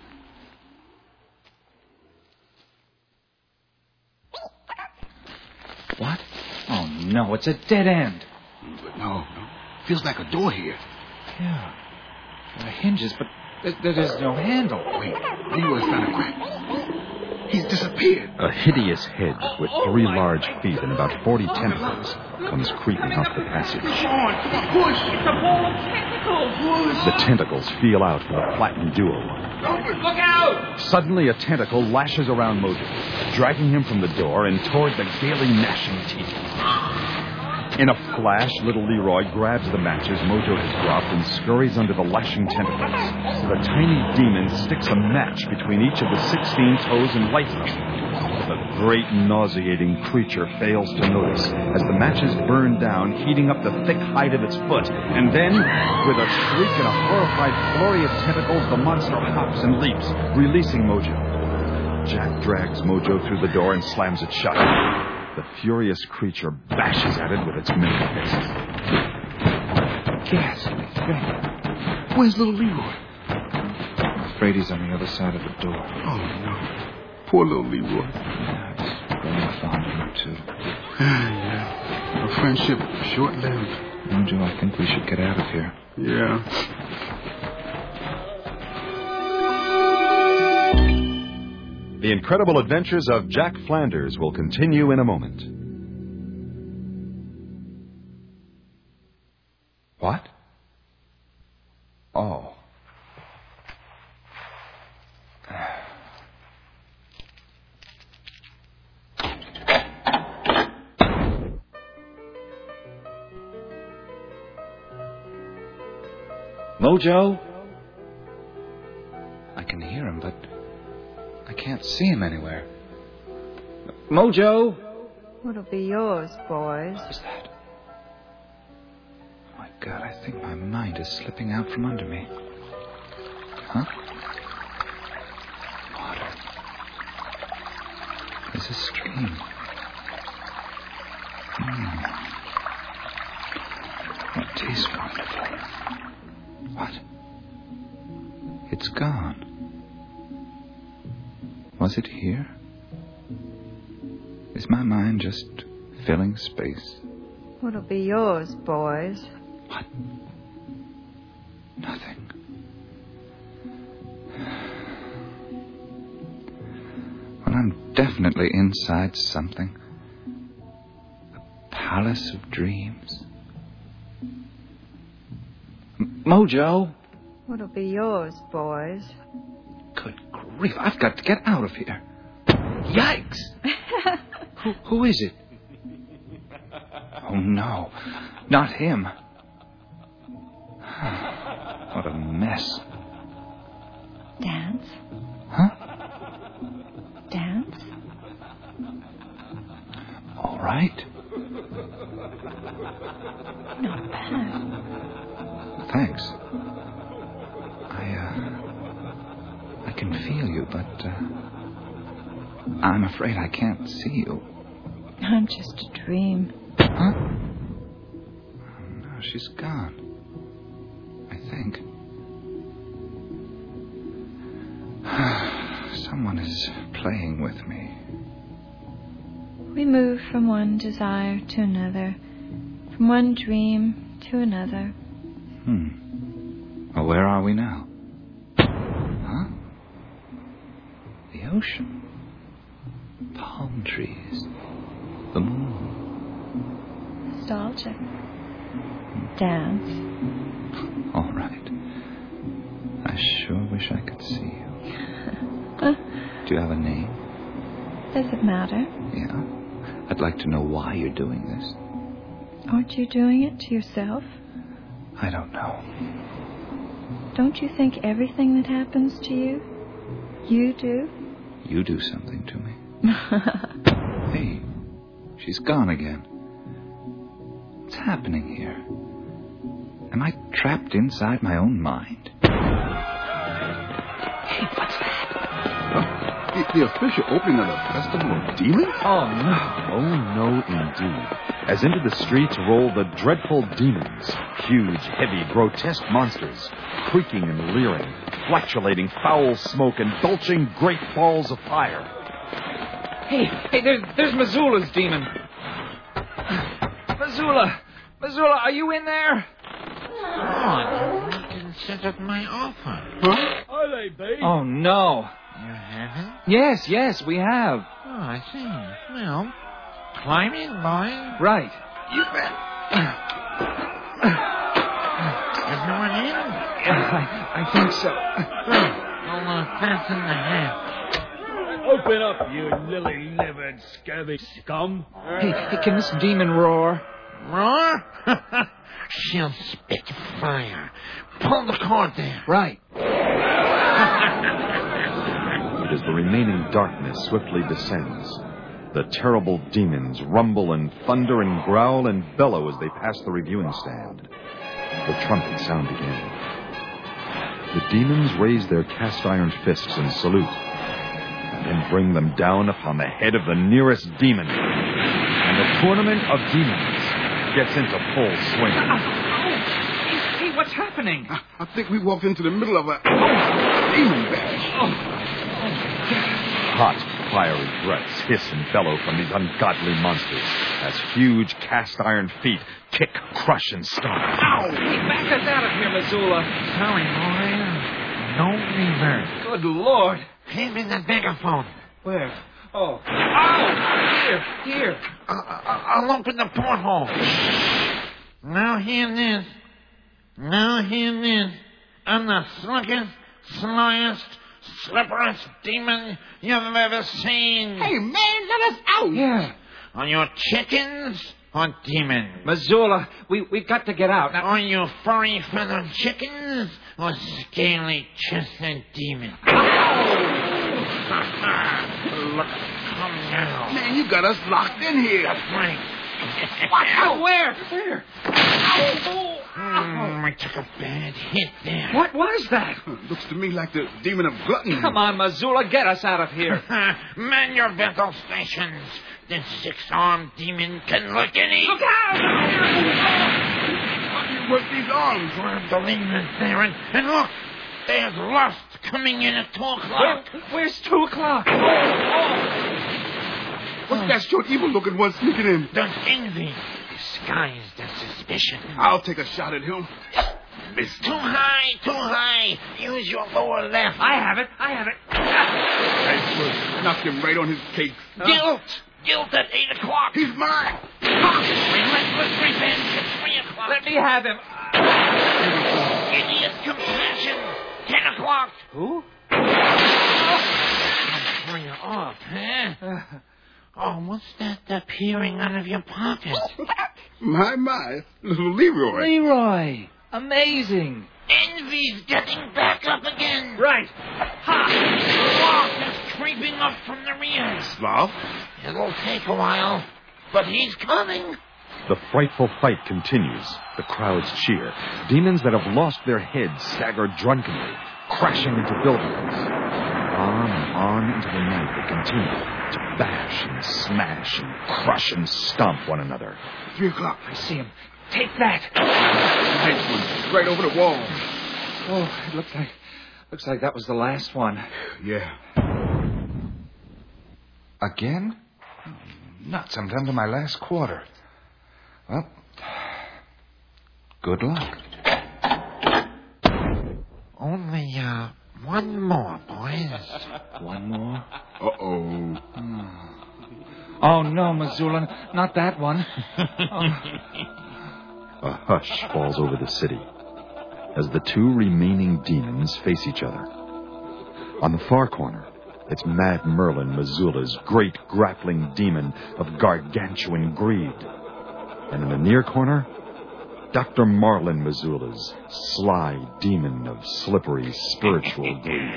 [SPEAKER 16] What? Oh, no, it's a dead end.
[SPEAKER 20] But no. Feels like a door here.
[SPEAKER 16] Yeah. There are hinges, but there's no handle.
[SPEAKER 20] Wait, Leroy's found a crack. He's disappeared.
[SPEAKER 14] A hideous head with 3 large feet and about 40 tentacles comes creeping up the passage.
[SPEAKER 8] Come on, push! It's a ball of tentacles!
[SPEAKER 14] The tentacles feel out for the flattened duo.
[SPEAKER 8] Look out!
[SPEAKER 14] Suddenly, a tentacle lashes around Mojo, dragging him from the door and toward the gaily gnashing teeth. In a flash, little Leroy grabs the matches Mojo has dropped and scurries under the lashing tentacles. The tiny demon sticks a match between each of the 16 toes and lights them. The great nauseating creature fails to notice as the matches burn down, heating up the thick hide of its foot. And then, with a shriek and a horrified flurry of tentacles, the monster hops and leaps, releasing Mojo. Jack drags Mojo through the door and slams it shut. The furious creature bashes at it with its many fists.
[SPEAKER 16] Ghastly thing.
[SPEAKER 20] Where's little Leroy?
[SPEAKER 16] I'm afraid he's on the other side of the door.
[SPEAKER 20] Oh, no. Poor little Leroy.
[SPEAKER 16] Yeah, it's growing fond of him, too.
[SPEAKER 20] Yeah. Our friendship short-lived.
[SPEAKER 16] Mojo, I think we should get out of here.
[SPEAKER 20] Yeah.
[SPEAKER 14] The Incredible Adventures of Jack Flanders will continue in a moment.
[SPEAKER 16] What? Oh. Mojo? I can hear him, but I can't see him anywhere. Mojo!
[SPEAKER 18] What'll be yours, boys?
[SPEAKER 16] What was that? Oh, my God, I think my mind is slipping out from under me. Huh? Water. There's a stream. It tastes wonderful. What? It's gone. Was it here? Is my mind just filling space?
[SPEAKER 18] What'll be yours, boys?
[SPEAKER 16] What? Nothing. Well, I'm definitely inside something. A palace of dreams. Mojo!
[SPEAKER 18] What'll be yours, boys?
[SPEAKER 16] Good grief, I've got to get out of here. Yikes! Who is it? Oh, no. Not him. What a mess.
[SPEAKER 18] Dance?
[SPEAKER 16] Huh?
[SPEAKER 18] Dance?
[SPEAKER 16] All right.
[SPEAKER 18] Not bad.
[SPEAKER 16] Thanks. I can feel you, but I'm afraid I can't see you.
[SPEAKER 18] I'm just a dream.
[SPEAKER 16] Huh? No, she's gone. I think. Someone is playing with me.
[SPEAKER 18] We move from one desire to another, from one dream to another.
[SPEAKER 16] Well, where are we now? Huh? The ocean. Palm trees. The moon.
[SPEAKER 18] Nostalgia. Dance.
[SPEAKER 16] All right. I sure wish I could see you. Do you have a name?
[SPEAKER 18] Does it matter?
[SPEAKER 16] Yeah. I'd like to know why you're doing this.
[SPEAKER 18] Aren't you doing it to yourself?
[SPEAKER 16] I don't know.
[SPEAKER 18] Don't you think everything that happens to you, you do?
[SPEAKER 16] You do something to me. Hey, she's gone again. What's happening here? Am I trapped inside my own mind? Hey, what's that?
[SPEAKER 20] The official opening of the Festival of Demons?
[SPEAKER 14] Oh, no. Oh, no, indeed. As into the streets roll the dreadful demons. Huge, heavy, grotesque monsters, creaking and leering, flatulating foul smoke and belching great balls of fire.
[SPEAKER 5] Hey, there's Missoula's demon. Missoula, are you in there?
[SPEAKER 17] Oh, you considered my offer.
[SPEAKER 20] Huh?
[SPEAKER 9] Are they, babe?
[SPEAKER 5] Oh, no.
[SPEAKER 17] You haven't?
[SPEAKER 5] Yes, we have.
[SPEAKER 17] Oh, I see. Well, climb in, boy.
[SPEAKER 5] Right.
[SPEAKER 17] You bet. Everyone in?
[SPEAKER 5] I think so.
[SPEAKER 17] I'll fasten the hat.
[SPEAKER 9] Open up, you lily-livered scurvy scum.
[SPEAKER 5] Hey, can this demon roar?
[SPEAKER 17] Roar? She'll spit fire. Pull the cord there.
[SPEAKER 5] Right.
[SPEAKER 14] But as the remaining darkness swiftly descends, the terrible demons rumble and thunder and growl and bellow as they pass the reviewing stand. The trumpets sound again. The demons raise their cast-iron fists in salute, and then bring them down upon the head of the nearest demon. And the tournament of demons gets into full swing.
[SPEAKER 5] Hey, what's happening?
[SPEAKER 20] I think we walked into the middle of a demon bash.
[SPEAKER 14] Hot, fiery breaths hiss and bellow from these ungodly monsters as huge cast-iron feet kick, crush, and stomp.
[SPEAKER 5] Ow! Hey, back us out of here, Missoula.
[SPEAKER 17] Sorry, boy. Don't revert.
[SPEAKER 5] Good Lord.
[SPEAKER 17] Hand me that megaphone.
[SPEAKER 5] Where? Oh. Ow! Here.
[SPEAKER 17] I'll open the porthole. Now hear this. I'm the slickest, slowest, slipperest demon you've ever seen.
[SPEAKER 20] Hey, man, let us out.
[SPEAKER 5] Yeah.
[SPEAKER 17] Are you chickens or demons?
[SPEAKER 5] Missoula, we've got to get out. Now,
[SPEAKER 17] Are you furry feathered chickens or scaly chested demons? Look, come now.
[SPEAKER 20] Man, you got us locked in here.
[SPEAKER 17] That's right.
[SPEAKER 5] Where?
[SPEAKER 17] I took a bad hit there.
[SPEAKER 5] What was that?
[SPEAKER 20] Looks to me like the demon of gluttony.
[SPEAKER 5] Come on, Missoula, get us out of here.
[SPEAKER 17] Man your battle stations. This six-armed demon can look and eat.
[SPEAKER 5] Look out!
[SPEAKER 20] How do you work these arms?
[SPEAKER 17] Grab the levers there and look. There's lust coming in at 2 o'clock.
[SPEAKER 4] Where's 2 o'clock?
[SPEAKER 20] What's that short, evil-looking one sneaking in?
[SPEAKER 17] Don't envy. Disguised as suspicion.
[SPEAKER 20] I'll take a shot at him. Miss.
[SPEAKER 17] Too high, too high. Use your lower left.
[SPEAKER 4] I have it.
[SPEAKER 20] Nice. Knocked him right on his cake.
[SPEAKER 17] Guilt at 8 o'clock.
[SPEAKER 20] He's mine.
[SPEAKER 17] Relentless revenge at 3 o'clock.
[SPEAKER 4] Let me have him.
[SPEAKER 17] Idiot compassion. 10 o'clock.
[SPEAKER 4] Who?
[SPEAKER 17] I'll throw you off, huh? Oh, what's that appearing out of your pocket?
[SPEAKER 20] My. Little Leroy.
[SPEAKER 4] Leroy. Amazing.
[SPEAKER 17] Envy's getting back up again.
[SPEAKER 4] Right. Ha!
[SPEAKER 17] Sloth is creeping up from the rear.
[SPEAKER 20] Sloth?
[SPEAKER 17] It'll take a while, but he's coming.
[SPEAKER 14] The frightful fight continues. The crowds cheer. Demons that have lost their heads stagger drunkenly, crashing into buildings. On and on into the night they continue to bash and smash and crush and stomp one another.
[SPEAKER 20] 3 o'clock.
[SPEAKER 4] I see him. Take that.
[SPEAKER 20] Nice one. Right over the wall.
[SPEAKER 4] Oh, it looks like that was the last one.
[SPEAKER 20] Yeah.
[SPEAKER 16] Again? Nuts, I'm down to my last quarter. Well, good luck.
[SPEAKER 17] Only, one more, boys.
[SPEAKER 4] One more?
[SPEAKER 20] Uh-oh.
[SPEAKER 4] Oh, no, Missoula. Not that one.
[SPEAKER 14] A hush falls over the city as the two remaining demons face each other. On the far corner, it's Mad Merlin Missoula's great grappling demon of gargantuan greed. And in the near corner, Dr. Marlin Missoula's sly demon of slippery spiritual greed.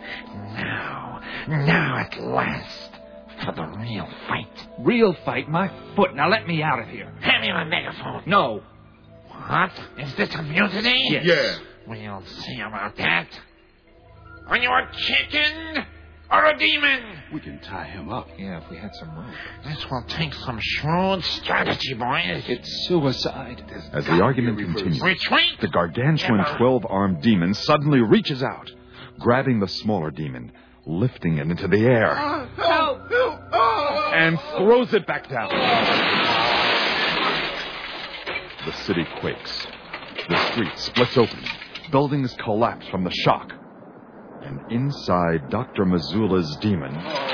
[SPEAKER 17] Now at last, for the real fight.
[SPEAKER 4] Real fight? My foot. Now let me out of here.
[SPEAKER 17] Hand me my megaphone.
[SPEAKER 4] No.
[SPEAKER 17] What? Is this a mutiny?
[SPEAKER 4] Yes.
[SPEAKER 20] Yeah.
[SPEAKER 17] We'll see about that. Are you a chicken or a demon?
[SPEAKER 20] We can tie him up.
[SPEAKER 4] Yeah, if we had some rope.
[SPEAKER 17] This will take some shrewd strategy, boys.
[SPEAKER 4] It's suicide.
[SPEAKER 14] As the argument continues,
[SPEAKER 17] Retreat!
[SPEAKER 14] the gargantuan 12-armed demon suddenly reaches out, grabbing the smaller demon, lifting it into the air,
[SPEAKER 4] Help!
[SPEAKER 14] and throws it back down. The city quakes. The street splits open. Buildings collapse from the shock. And inside Dr. Missoula's demon...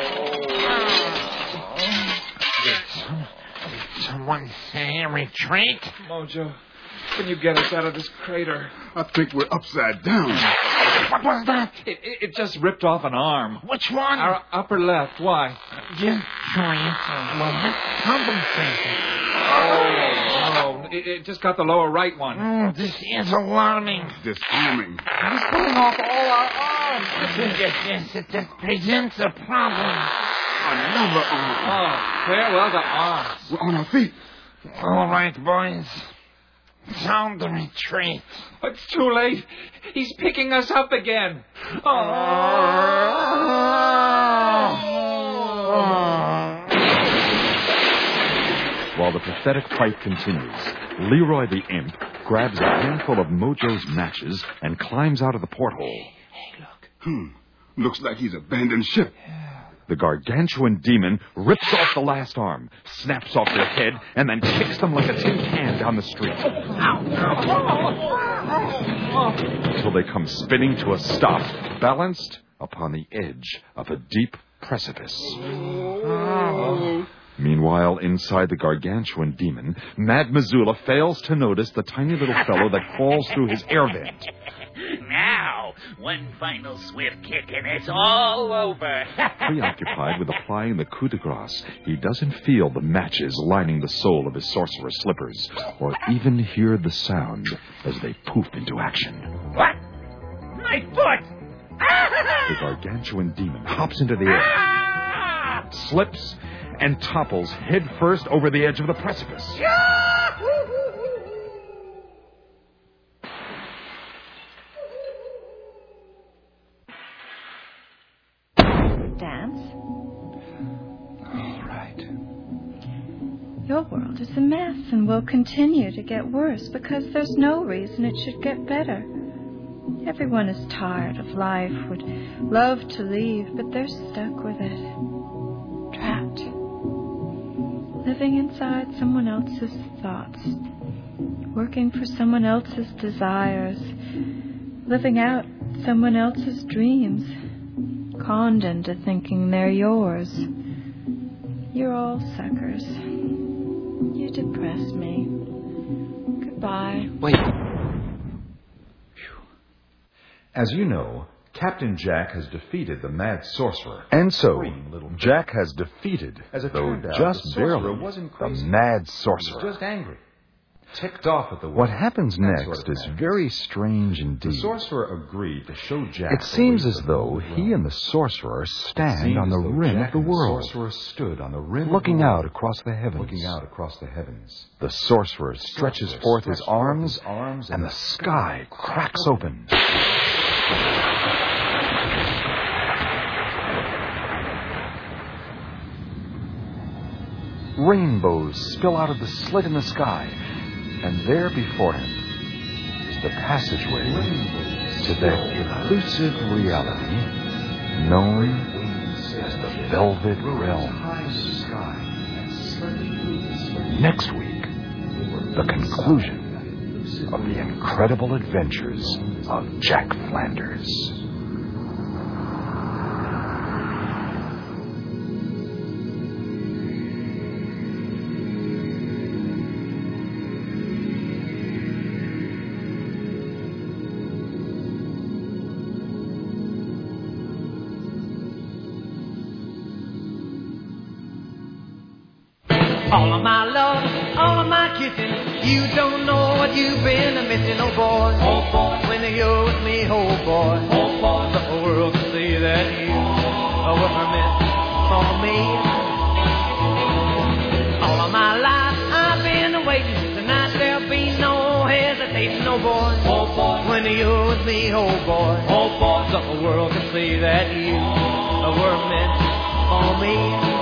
[SPEAKER 17] Did someone say retreat?
[SPEAKER 4] Mojo, can you get us out of this crater?
[SPEAKER 20] I think we're upside down.
[SPEAKER 17] What was that?
[SPEAKER 4] It just ripped off an arm.
[SPEAKER 17] Which one?
[SPEAKER 4] Our upper left. Why?
[SPEAKER 17] Just curious. Will that compensate?
[SPEAKER 4] Oh, no. It just got the lower right one.
[SPEAKER 17] Oh, this is alarming.
[SPEAKER 20] Disarming.
[SPEAKER 4] He's pulling off all our arms.
[SPEAKER 17] Yes, it presents a problem.
[SPEAKER 20] Another arm.
[SPEAKER 4] Oh, farewell to arms.
[SPEAKER 20] We're on our feet.
[SPEAKER 17] All right, boys. Sound the retreat.
[SPEAKER 4] It's too late. He's picking us up again.
[SPEAKER 14] While the pathetic fight continues, Leroy the Imp grabs a handful of Mojo's matches and climbs out of the porthole.
[SPEAKER 4] Hey, look.
[SPEAKER 20] Looks like he's abandoned ship.
[SPEAKER 14] The gargantuan demon rips off the last arm, snaps off their head, and then kicks them like a tin can down the street. Until they come spinning to a stop, balanced upon the edge of a deep precipice. Meanwhile, inside the gargantuan demon, Mad Missoula fails to notice the tiny little fellow that falls through his air vent.
[SPEAKER 15] Now, one final swift kick and it's all over.
[SPEAKER 14] Preoccupied with applying the coup de grace, he doesn't feel the matches lining the sole of his sorcerer's slippers, or even hear the sound as they poof into action.
[SPEAKER 15] What? My foot!
[SPEAKER 14] The gargantuan demon hops into the air, slips, and topples headfirst over the edge of the precipice.
[SPEAKER 18] Dance?
[SPEAKER 16] All right.
[SPEAKER 18] Your world is a mess and will continue to get worse because there's no reason it should get better. Everyone is tired of life, would love to leave, but they're stuck with it. Trapped. Living inside someone else's thoughts. Working for someone else's desires. Living out someone else's dreams. Conned into thinking they're yours. You're all suckers. You depress me. Goodbye.
[SPEAKER 5] Wait.
[SPEAKER 14] As you know, Captain Jack has defeated the mad sorcerer. And so, Jack has defeated, As it though turned out, just the sorcerer barely, wasn't the crazy. mad He sorcerer. was just angry. Ticked off at the What world. happens That next sort of is thing. very strange indeed. The sorcerer agreed to show Jack. It seems the as ways of though the he realm. and the sorcerer stand Seems on the as though rim Jack of the and world, sorcerer stood on the rim looking of the out world, across the heavens. looking out across the heavens. The sorcerer stretches Sorcerer forth his stretched forth arms, his arms, and the sky cracks open. Rainbows spill out of the slit in the sky, and there before him is the passageway to that elusive reality known as the Velvet Realm. Next week, the conclusion of the incredible adventures of Jack Flanders.
[SPEAKER 2] All of my love, all of my kissing, you don't know what you've been missing, oh boy. Oh boy, when you're with me, oh boy. Oh boy, the whole world can see that you were meant for me. All of my life I've been waiting, tonight there'll be no hesitation, oh boy. Oh boy, when you're with me, oh boy. Oh boy, the whole world can see that you were meant for me.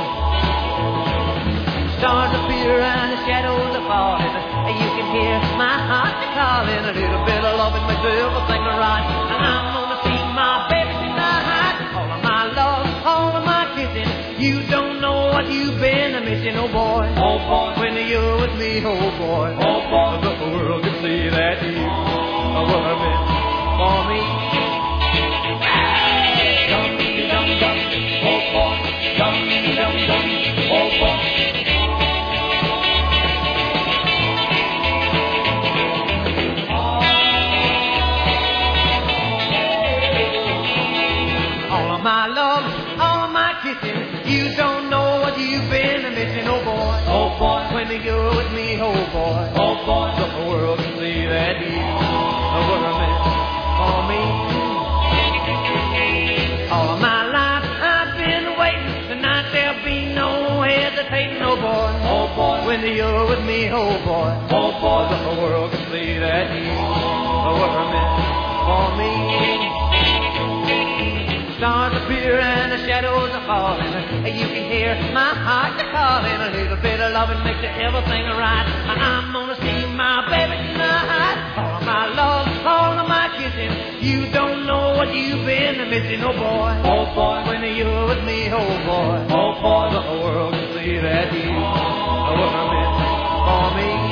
[SPEAKER 2] Stars appear and the shadows are falling. You can hear my heart calling. A little bit of loving makes everything right. And I'm gonna see my baby tonight. All of my love, all of my kissing. You don't know what you've been missing, oh boy. Oh boy, when you're with me, oh boy. Oh boy, the whole world can see that you were meant for me. Dum dum dum, oh boy. Dum dum dum, oh boy. My love, all my kissing, you don't know what you've been missing, oh boy. Oh boy, when you're with me, oh boy. Oh boy, the whole world can see that you were meant for me. All of my life I've been waiting, tonight there'll be no hesitating, oh boy. Oh boy, when you're with me, oh boy. Oh boy, the whole world can see that you were meant for me. Stars appear and the shadows are falling. You can hear my heart calling. A little bit of loving makes everything right. I'm gonna see my baby tonight. All of my love, all of my kissing. You don't know what you've been missing, oh boy. Oh boy, when you're with me, oh boy. Oh boy, the whole world can see that you were meant for me.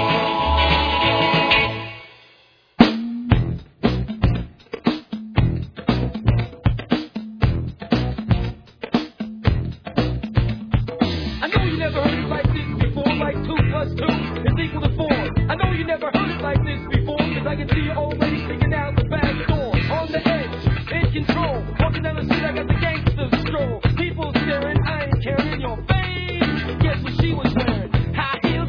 [SPEAKER 8] I can see your old lady sticking out the back door. On the edge, in control. Walking down the street, I got the gangsters stroll. People staring, I ain't caring. Your face, guess what she was wearing? High heels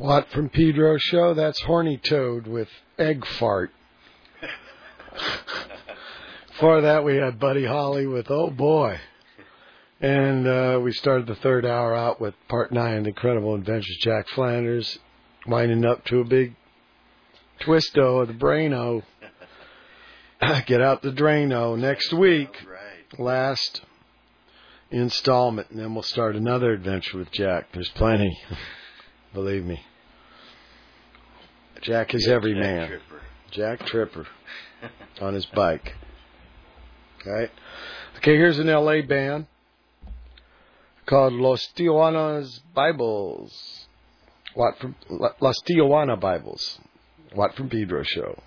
[SPEAKER 1] Watt from Pedro show, that's Horny Toad with Egg Fart. Before that, we had Buddy Holly with Oh Boy. And we started the third hour out with Part 9, The Incredible Adventures of Jack Flanders, winding up to a big twisto of the Braino. Get out the Drano next week. Last installment, and then we'll start another adventure with Jack. There's plenty. Believe me. Jack is every man.
[SPEAKER 3] Tripper.
[SPEAKER 1] Jack Tripper on his bike. Okay, here's an LA band called Los Tijuana Bibles. Los Tijuana Bibles. Watt from Pedro show.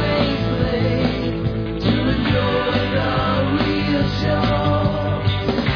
[SPEAKER 2] Show.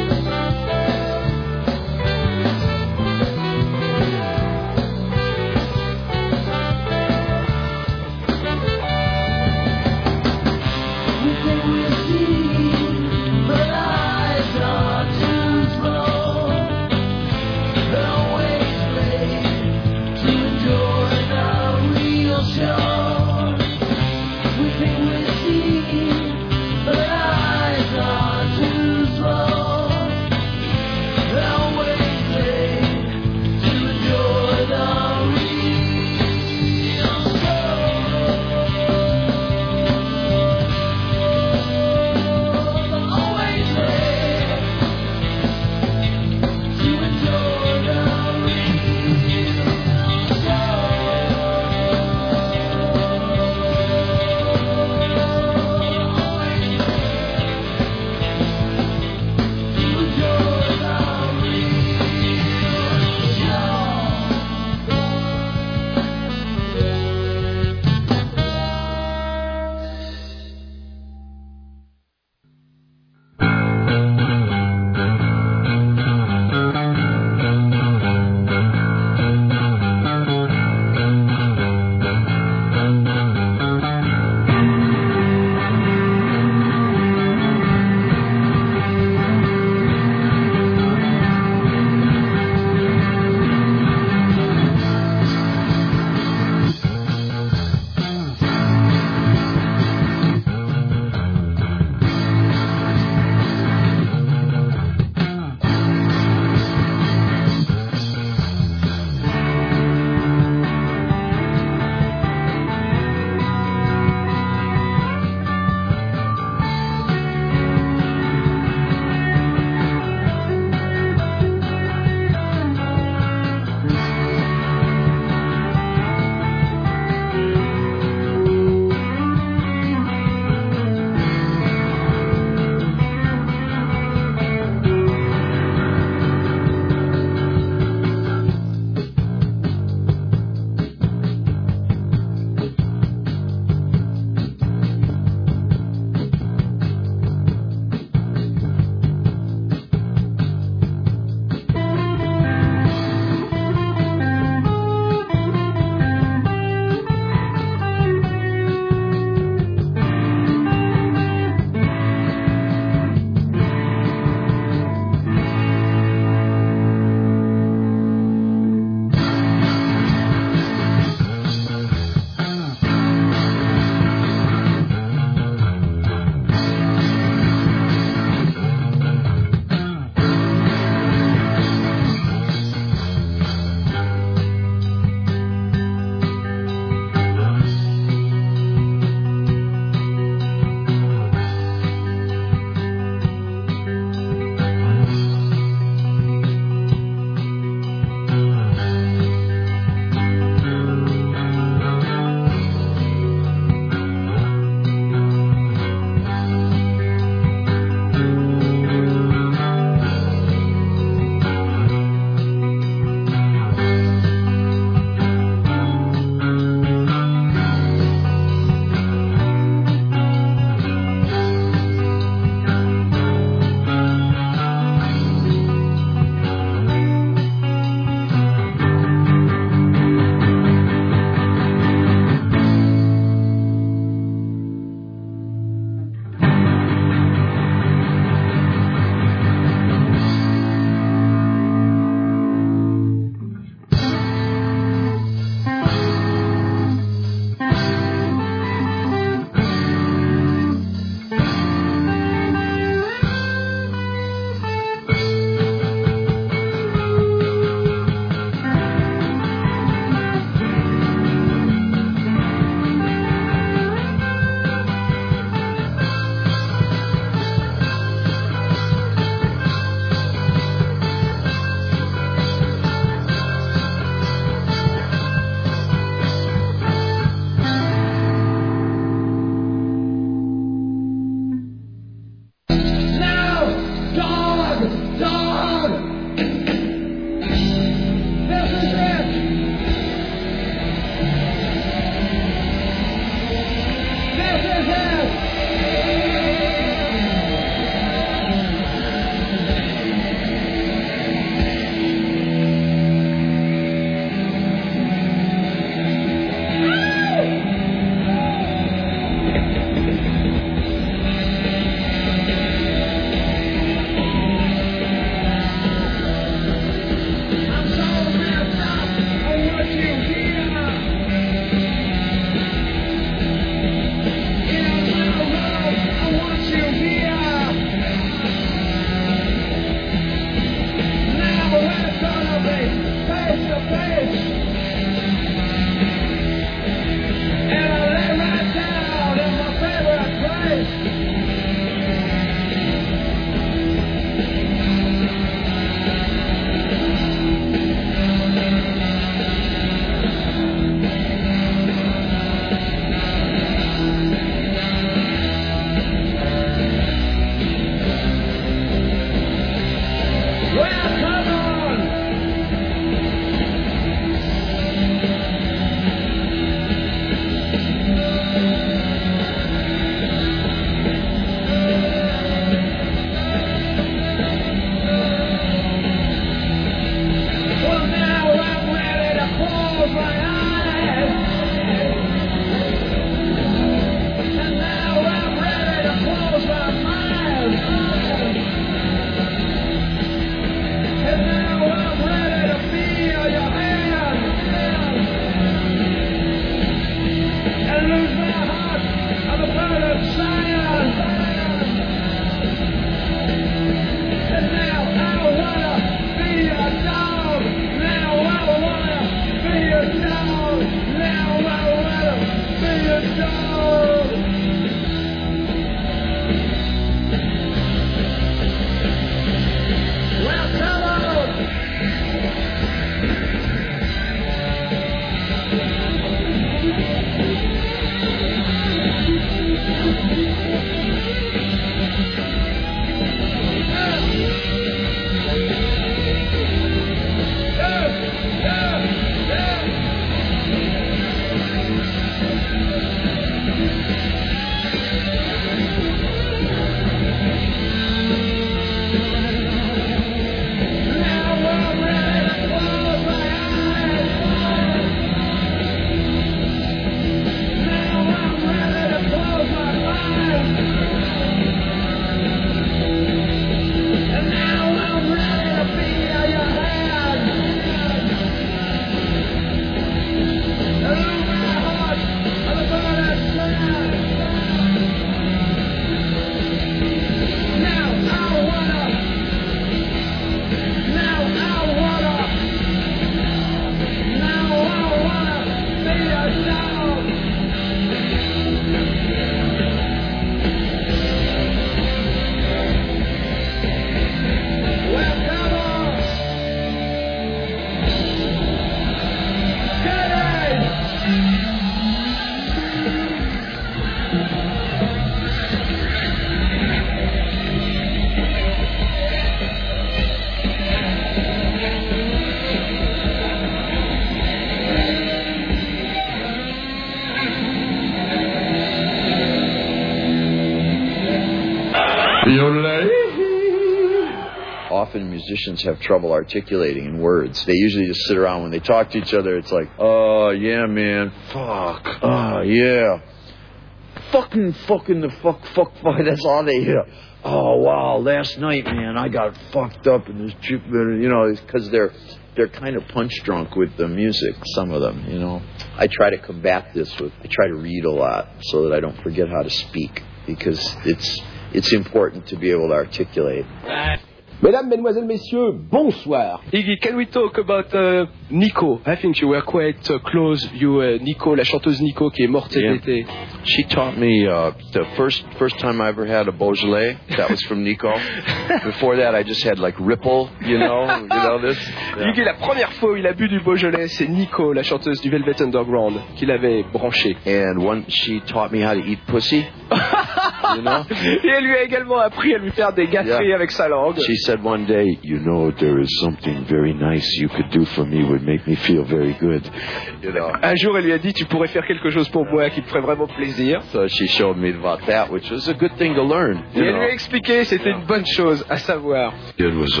[SPEAKER 21] Often musicians have trouble articulating in words. They usually just sit around when they talk to each other. It's like, oh, yeah, man. Fuck. Oh, yeah. Fucking the fuck. That's all they hear. Oh, wow. Last night, man, I got fucked up in this Jeep. You know, because they're kind of punch drunk with the music, some of them, you know. I try to combat this I try to read a lot so that I don't forget how to speak, because it's important to be able to articulate.
[SPEAKER 6] Mesdames, Mesdemoiselles, Messieurs, bonsoir.
[SPEAKER 22] Iggy, can we talk about Nico? I think you were quite close. Nico, la chanteuse Nico, qui est morte cet été.
[SPEAKER 21] She taught me the first time I ever had a Beaujolais. That was from Nico. Before that, I just had like Ripple, you know this. Yeah.
[SPEAKER 22] Iggy, la première fois où il a bu du Beaujolais, c'est Nico, la chanteuse du Velvet Underground, qui l'avait branché.
[SPEAKER 21] And she taught me how to eat pussy. You know?
[SPEAKER 22] Et elle lui a également appris à lui faire des gâteries avec sa langue.
[SPEAKER 21] She said one day, you know, there is something very nice you could do for me, would make me feel very good. You know.
[SPEAKER 22] Un jour, elle lui a dit, tu pourrais faire quelque chose pour moi qui me ferait vraiment plaisir.
[SPEAKER 21] So she showed me about that, which was a good thing to learn.
[SPEAKER 22] Et elle lui a expliqué, c'était une bonne chose à savoir.
[SPEAKER 3] It was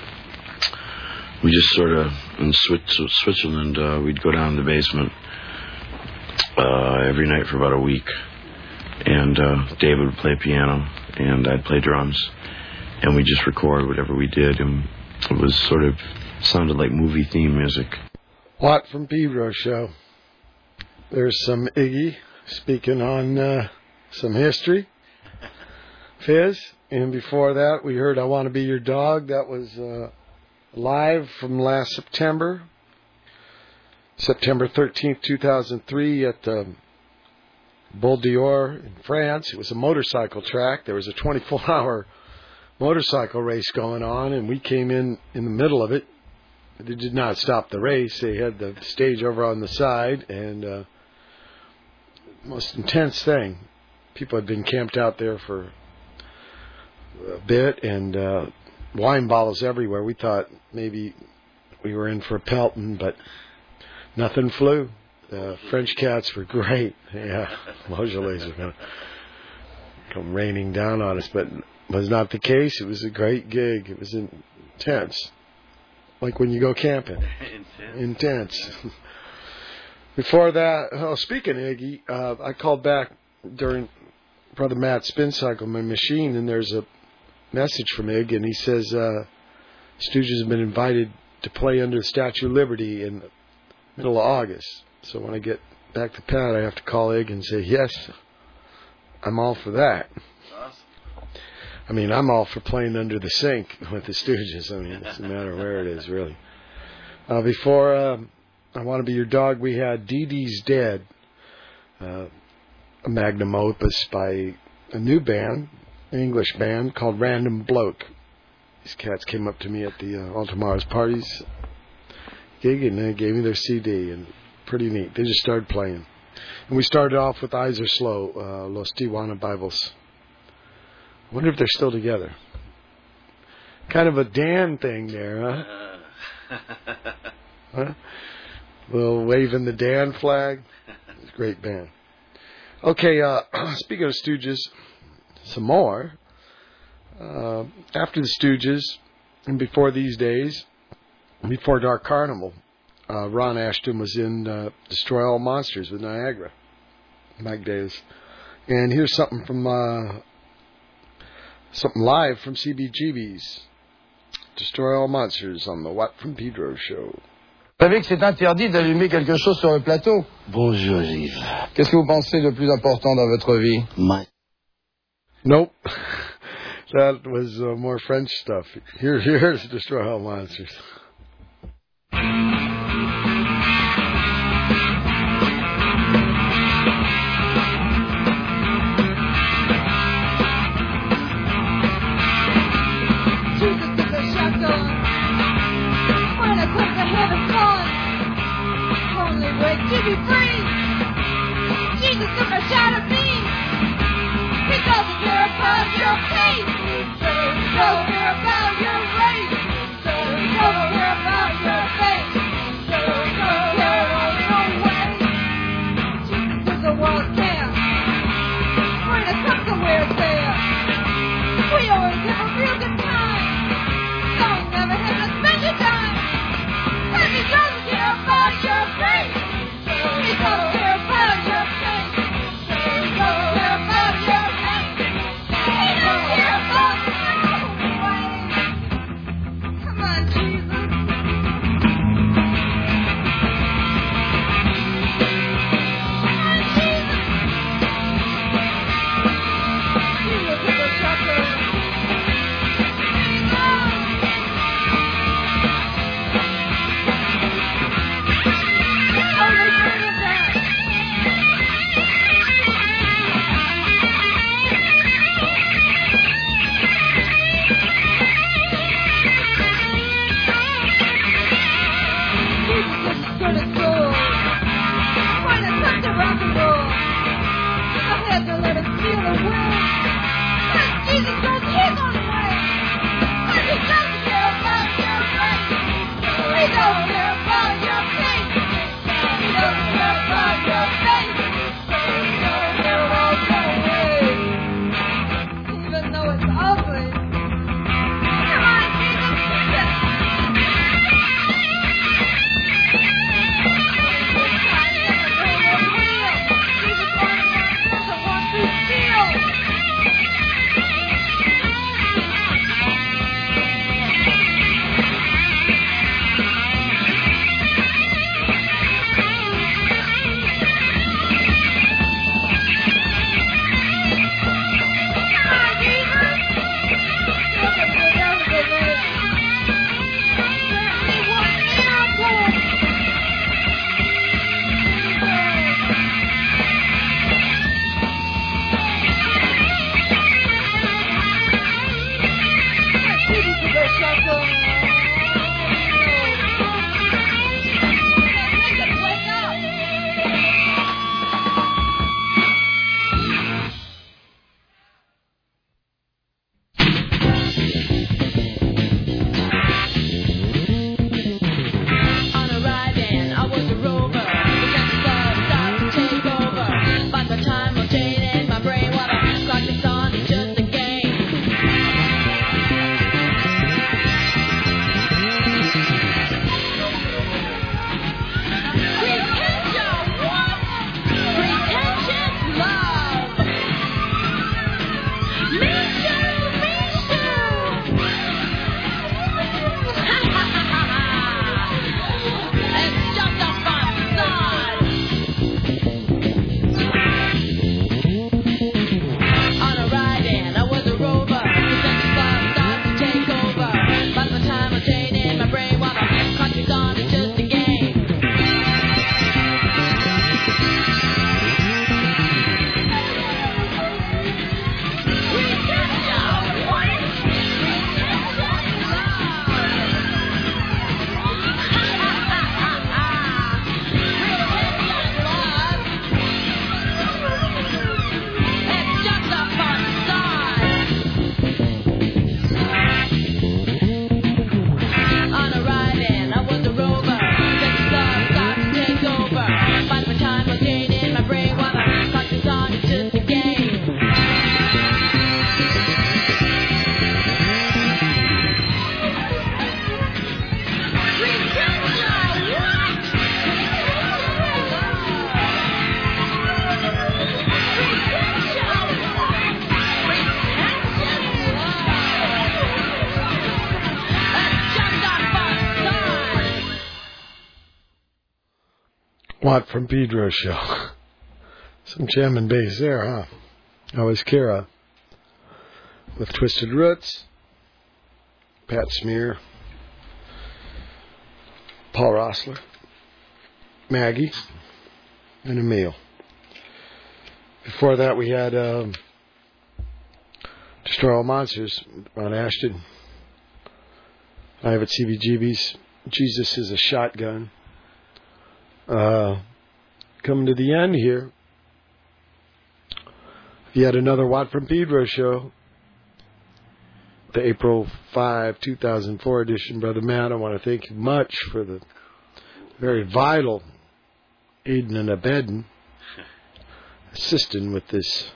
[SPEAKER 3] we just sort of in Switzerland, we'd go down to the basement every night for about a week, and David would play piano and I'd play drums, and we'd just record whatever we did, and it was sort of sounded like movie theme music.
[SPEAKER 1] Watt from Pedro show. There's some Iggy speaking on some history. Fizz. And before that, we heard I Want to Be Your Dog. That was live from last September 13th, 2003 at Boule d'Or in France. It was a motorcycle track. There was a 24-hour motorcycle race going on, and we came in the middle of it. They did not stop the race. They had the stage over on the side, and most intense thing. People had been camped out there for a bit, and wine bottles everywhere. We thought maybe we were in for a pelting, but nothing flew. The French cats were great. Yeah, Beaujolais were going to come raining down on us, but it was not the case. It was a great gig. It was intense. Like when you go camping. Intense. Before that, speaking of Iggy, I called back during Brother Matt's spin cycle, my machine, and there's a message from Iggy, and he says Stooges have been invited to play under the Statue of Liberty in the middle of August. So when I get back to Pat, I have to call Iggy and say, yes, I'm all for that. I mean, I'm all for playing under the sink with the Stooges. I mean, it doesn't matter where it is, really. Before I Want to Be Your Dog, we had Dee Dee's Dead, a magnum opus by a new band, an English band called Random Bloke. These cats came up to me at the All Tomorrow's Parties gig, and they gave me their CD, and pretty neat. They just started playing. And we started off with Eyes Are Slow, Los Tijuana Bibles. I wonder if they're still together. Kind of a Dan thing there, huh? Huh? Little waving the Dan flag. It's a great band. Okay, speaking of Stooges, some more. After the Stooges, and before these days, before Dark Carnival, Ron Ashton was in Destroy All Monsters with Niagara, Mike Davis. And here's something from something live from CBGB's Destroy All Monsters on the Watt from Pedro show.
[SPEAKER 23] Vous savez que c'est interdit d'allumer quelque chose sur le plateau?
[SPEAKER 20] Bonjour, Yves.
[SPEAKER 23] Qu'est-ce que vous pensez de plus important dans votre vie?
[SPEAKER 1] Nope. That was more French stuff. Here's Destroy All Monsters.
[SPEAKER 24] To be free, Jesus took a shot at me. He doesn't care about your faith. He doesn't care about your race. He doesn't care about your faith. He doesn't care on your way. Jesus is a world camp. We're gonna come somewhere there. We are
[SPEAKER 1] Watt from Pedro show. Some jam and bass there, huh? I was Kira with Twisted Roots, Pat Smear, Paul Rossler, Maggie, and Emil. Before that, we had Destroy All Monsters, Ron Ashton. I have at CBGB's Jesus is a Shotgun. Coming to the end here. Yet another Watt from Pedro show. The April 5, 2004 edition. Brother Matt, I want to thank you much for the very vital aiding and abetting, assisting with this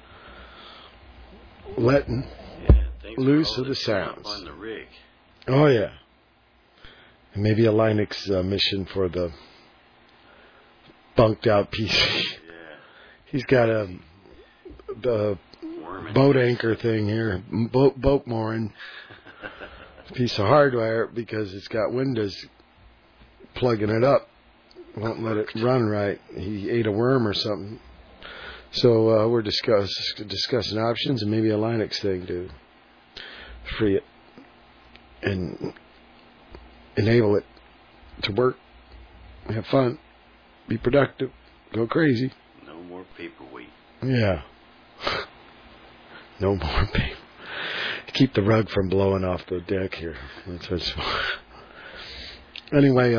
[SPEAKER 1] letting loose of the sounds.
[SPEAKER 3] On the rig.
[SPEAKER 1] Oh, yeah. And maybe a Linux mission for the bunked out PC.
[SPEAKER 3] Yeah.
[SPEAKER 1] He's got a boat anchor thing here, boat mooring, piece of hardware because it's got windows plugging it up. Won't let it run right. He ate a worm or something. So we're discussing options and maybe a Linux thing to free it and enable it to work, have fun, be productive, go crazy.
[SPEAKER 3] No more paperweight.
[SPEAKER 1] Yeah. No more paper. Keep the rug from blowing off the deck here. That's what's for. Anyway,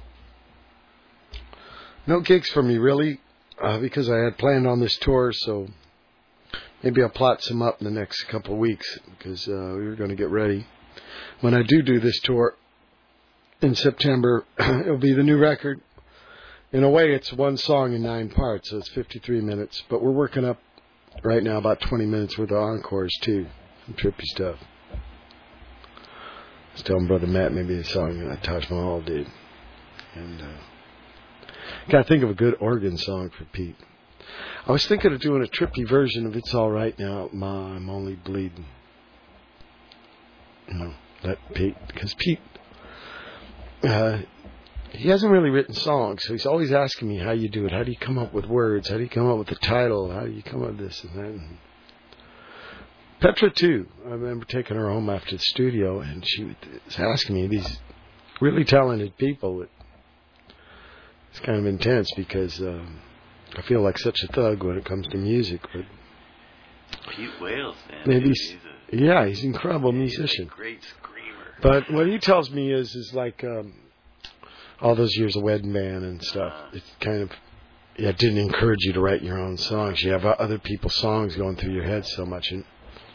[SPEAKER 1] no gigs for me really, because I had planned on this tour, so maybe I'll plot some up in the next couple of weeks because we were going to get ready. When I do this tour in September, it'll be the new record. In a way, it's one song in 9 parts, so it's 53 minutes. But we're working up right now about 20 minutes worth of encores, too. Some trippy stuff. I was telling Brother Matt maybe the song that Taj Mahal did. And got to think of a good organ song for Pete. I was thinking of doing a trippy version of It's All Right Now, Ma, I'm Only Bleeding. You know, that Pete, because Pete... he hasn't really written songs, so he's always asking me how you do it. How do you come up with words? How do you come up with the title? How do you come up with this and that? And Petra, too. I remember taking her home after the studio, and she was asking me these really talented people. It's kind of intense because I feel like such a thug when it comes to music. But
[SPEAKER 3] Pete Wales, man.
[SPEAKER 1] maybe
[SPEAKER 3] he's
[SPEAKER 1] he's an incredible musician.
[SPEAKER 3] Great screamer.
[SPEAKER 1] But what he tells me is like all those years of wedding band and stuff. It kind of it didn't encourage you to write your own songs. You have other people's songs going through your head so much. And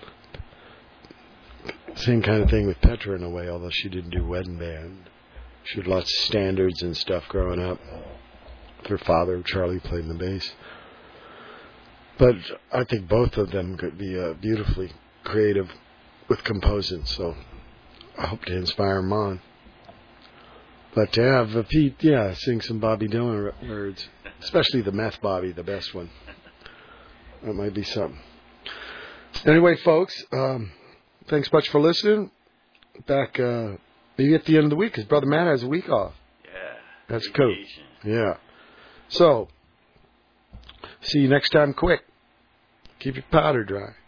[SPEAKER 1] same kind of thing with Petra in a way, although she didn't do wedding band. She had lots of standards and stuff growing up. Her father, Charlie, played the bass. But I think both of them could be beautifully creative with composing, so I hope to inspire them on. But to have Pete, sing some Bobby Dylan words, especially the Meth Bobby, the best one. That might be something. Anyway, folks, thanks much for listening. Back maybe at the end of the week, because Brother Matt has a week off.
[SPEAKER 3] Yeah.
[SPEAKER 1] That's cool. Yeah. So, see you next time quick. Keep your powder dry.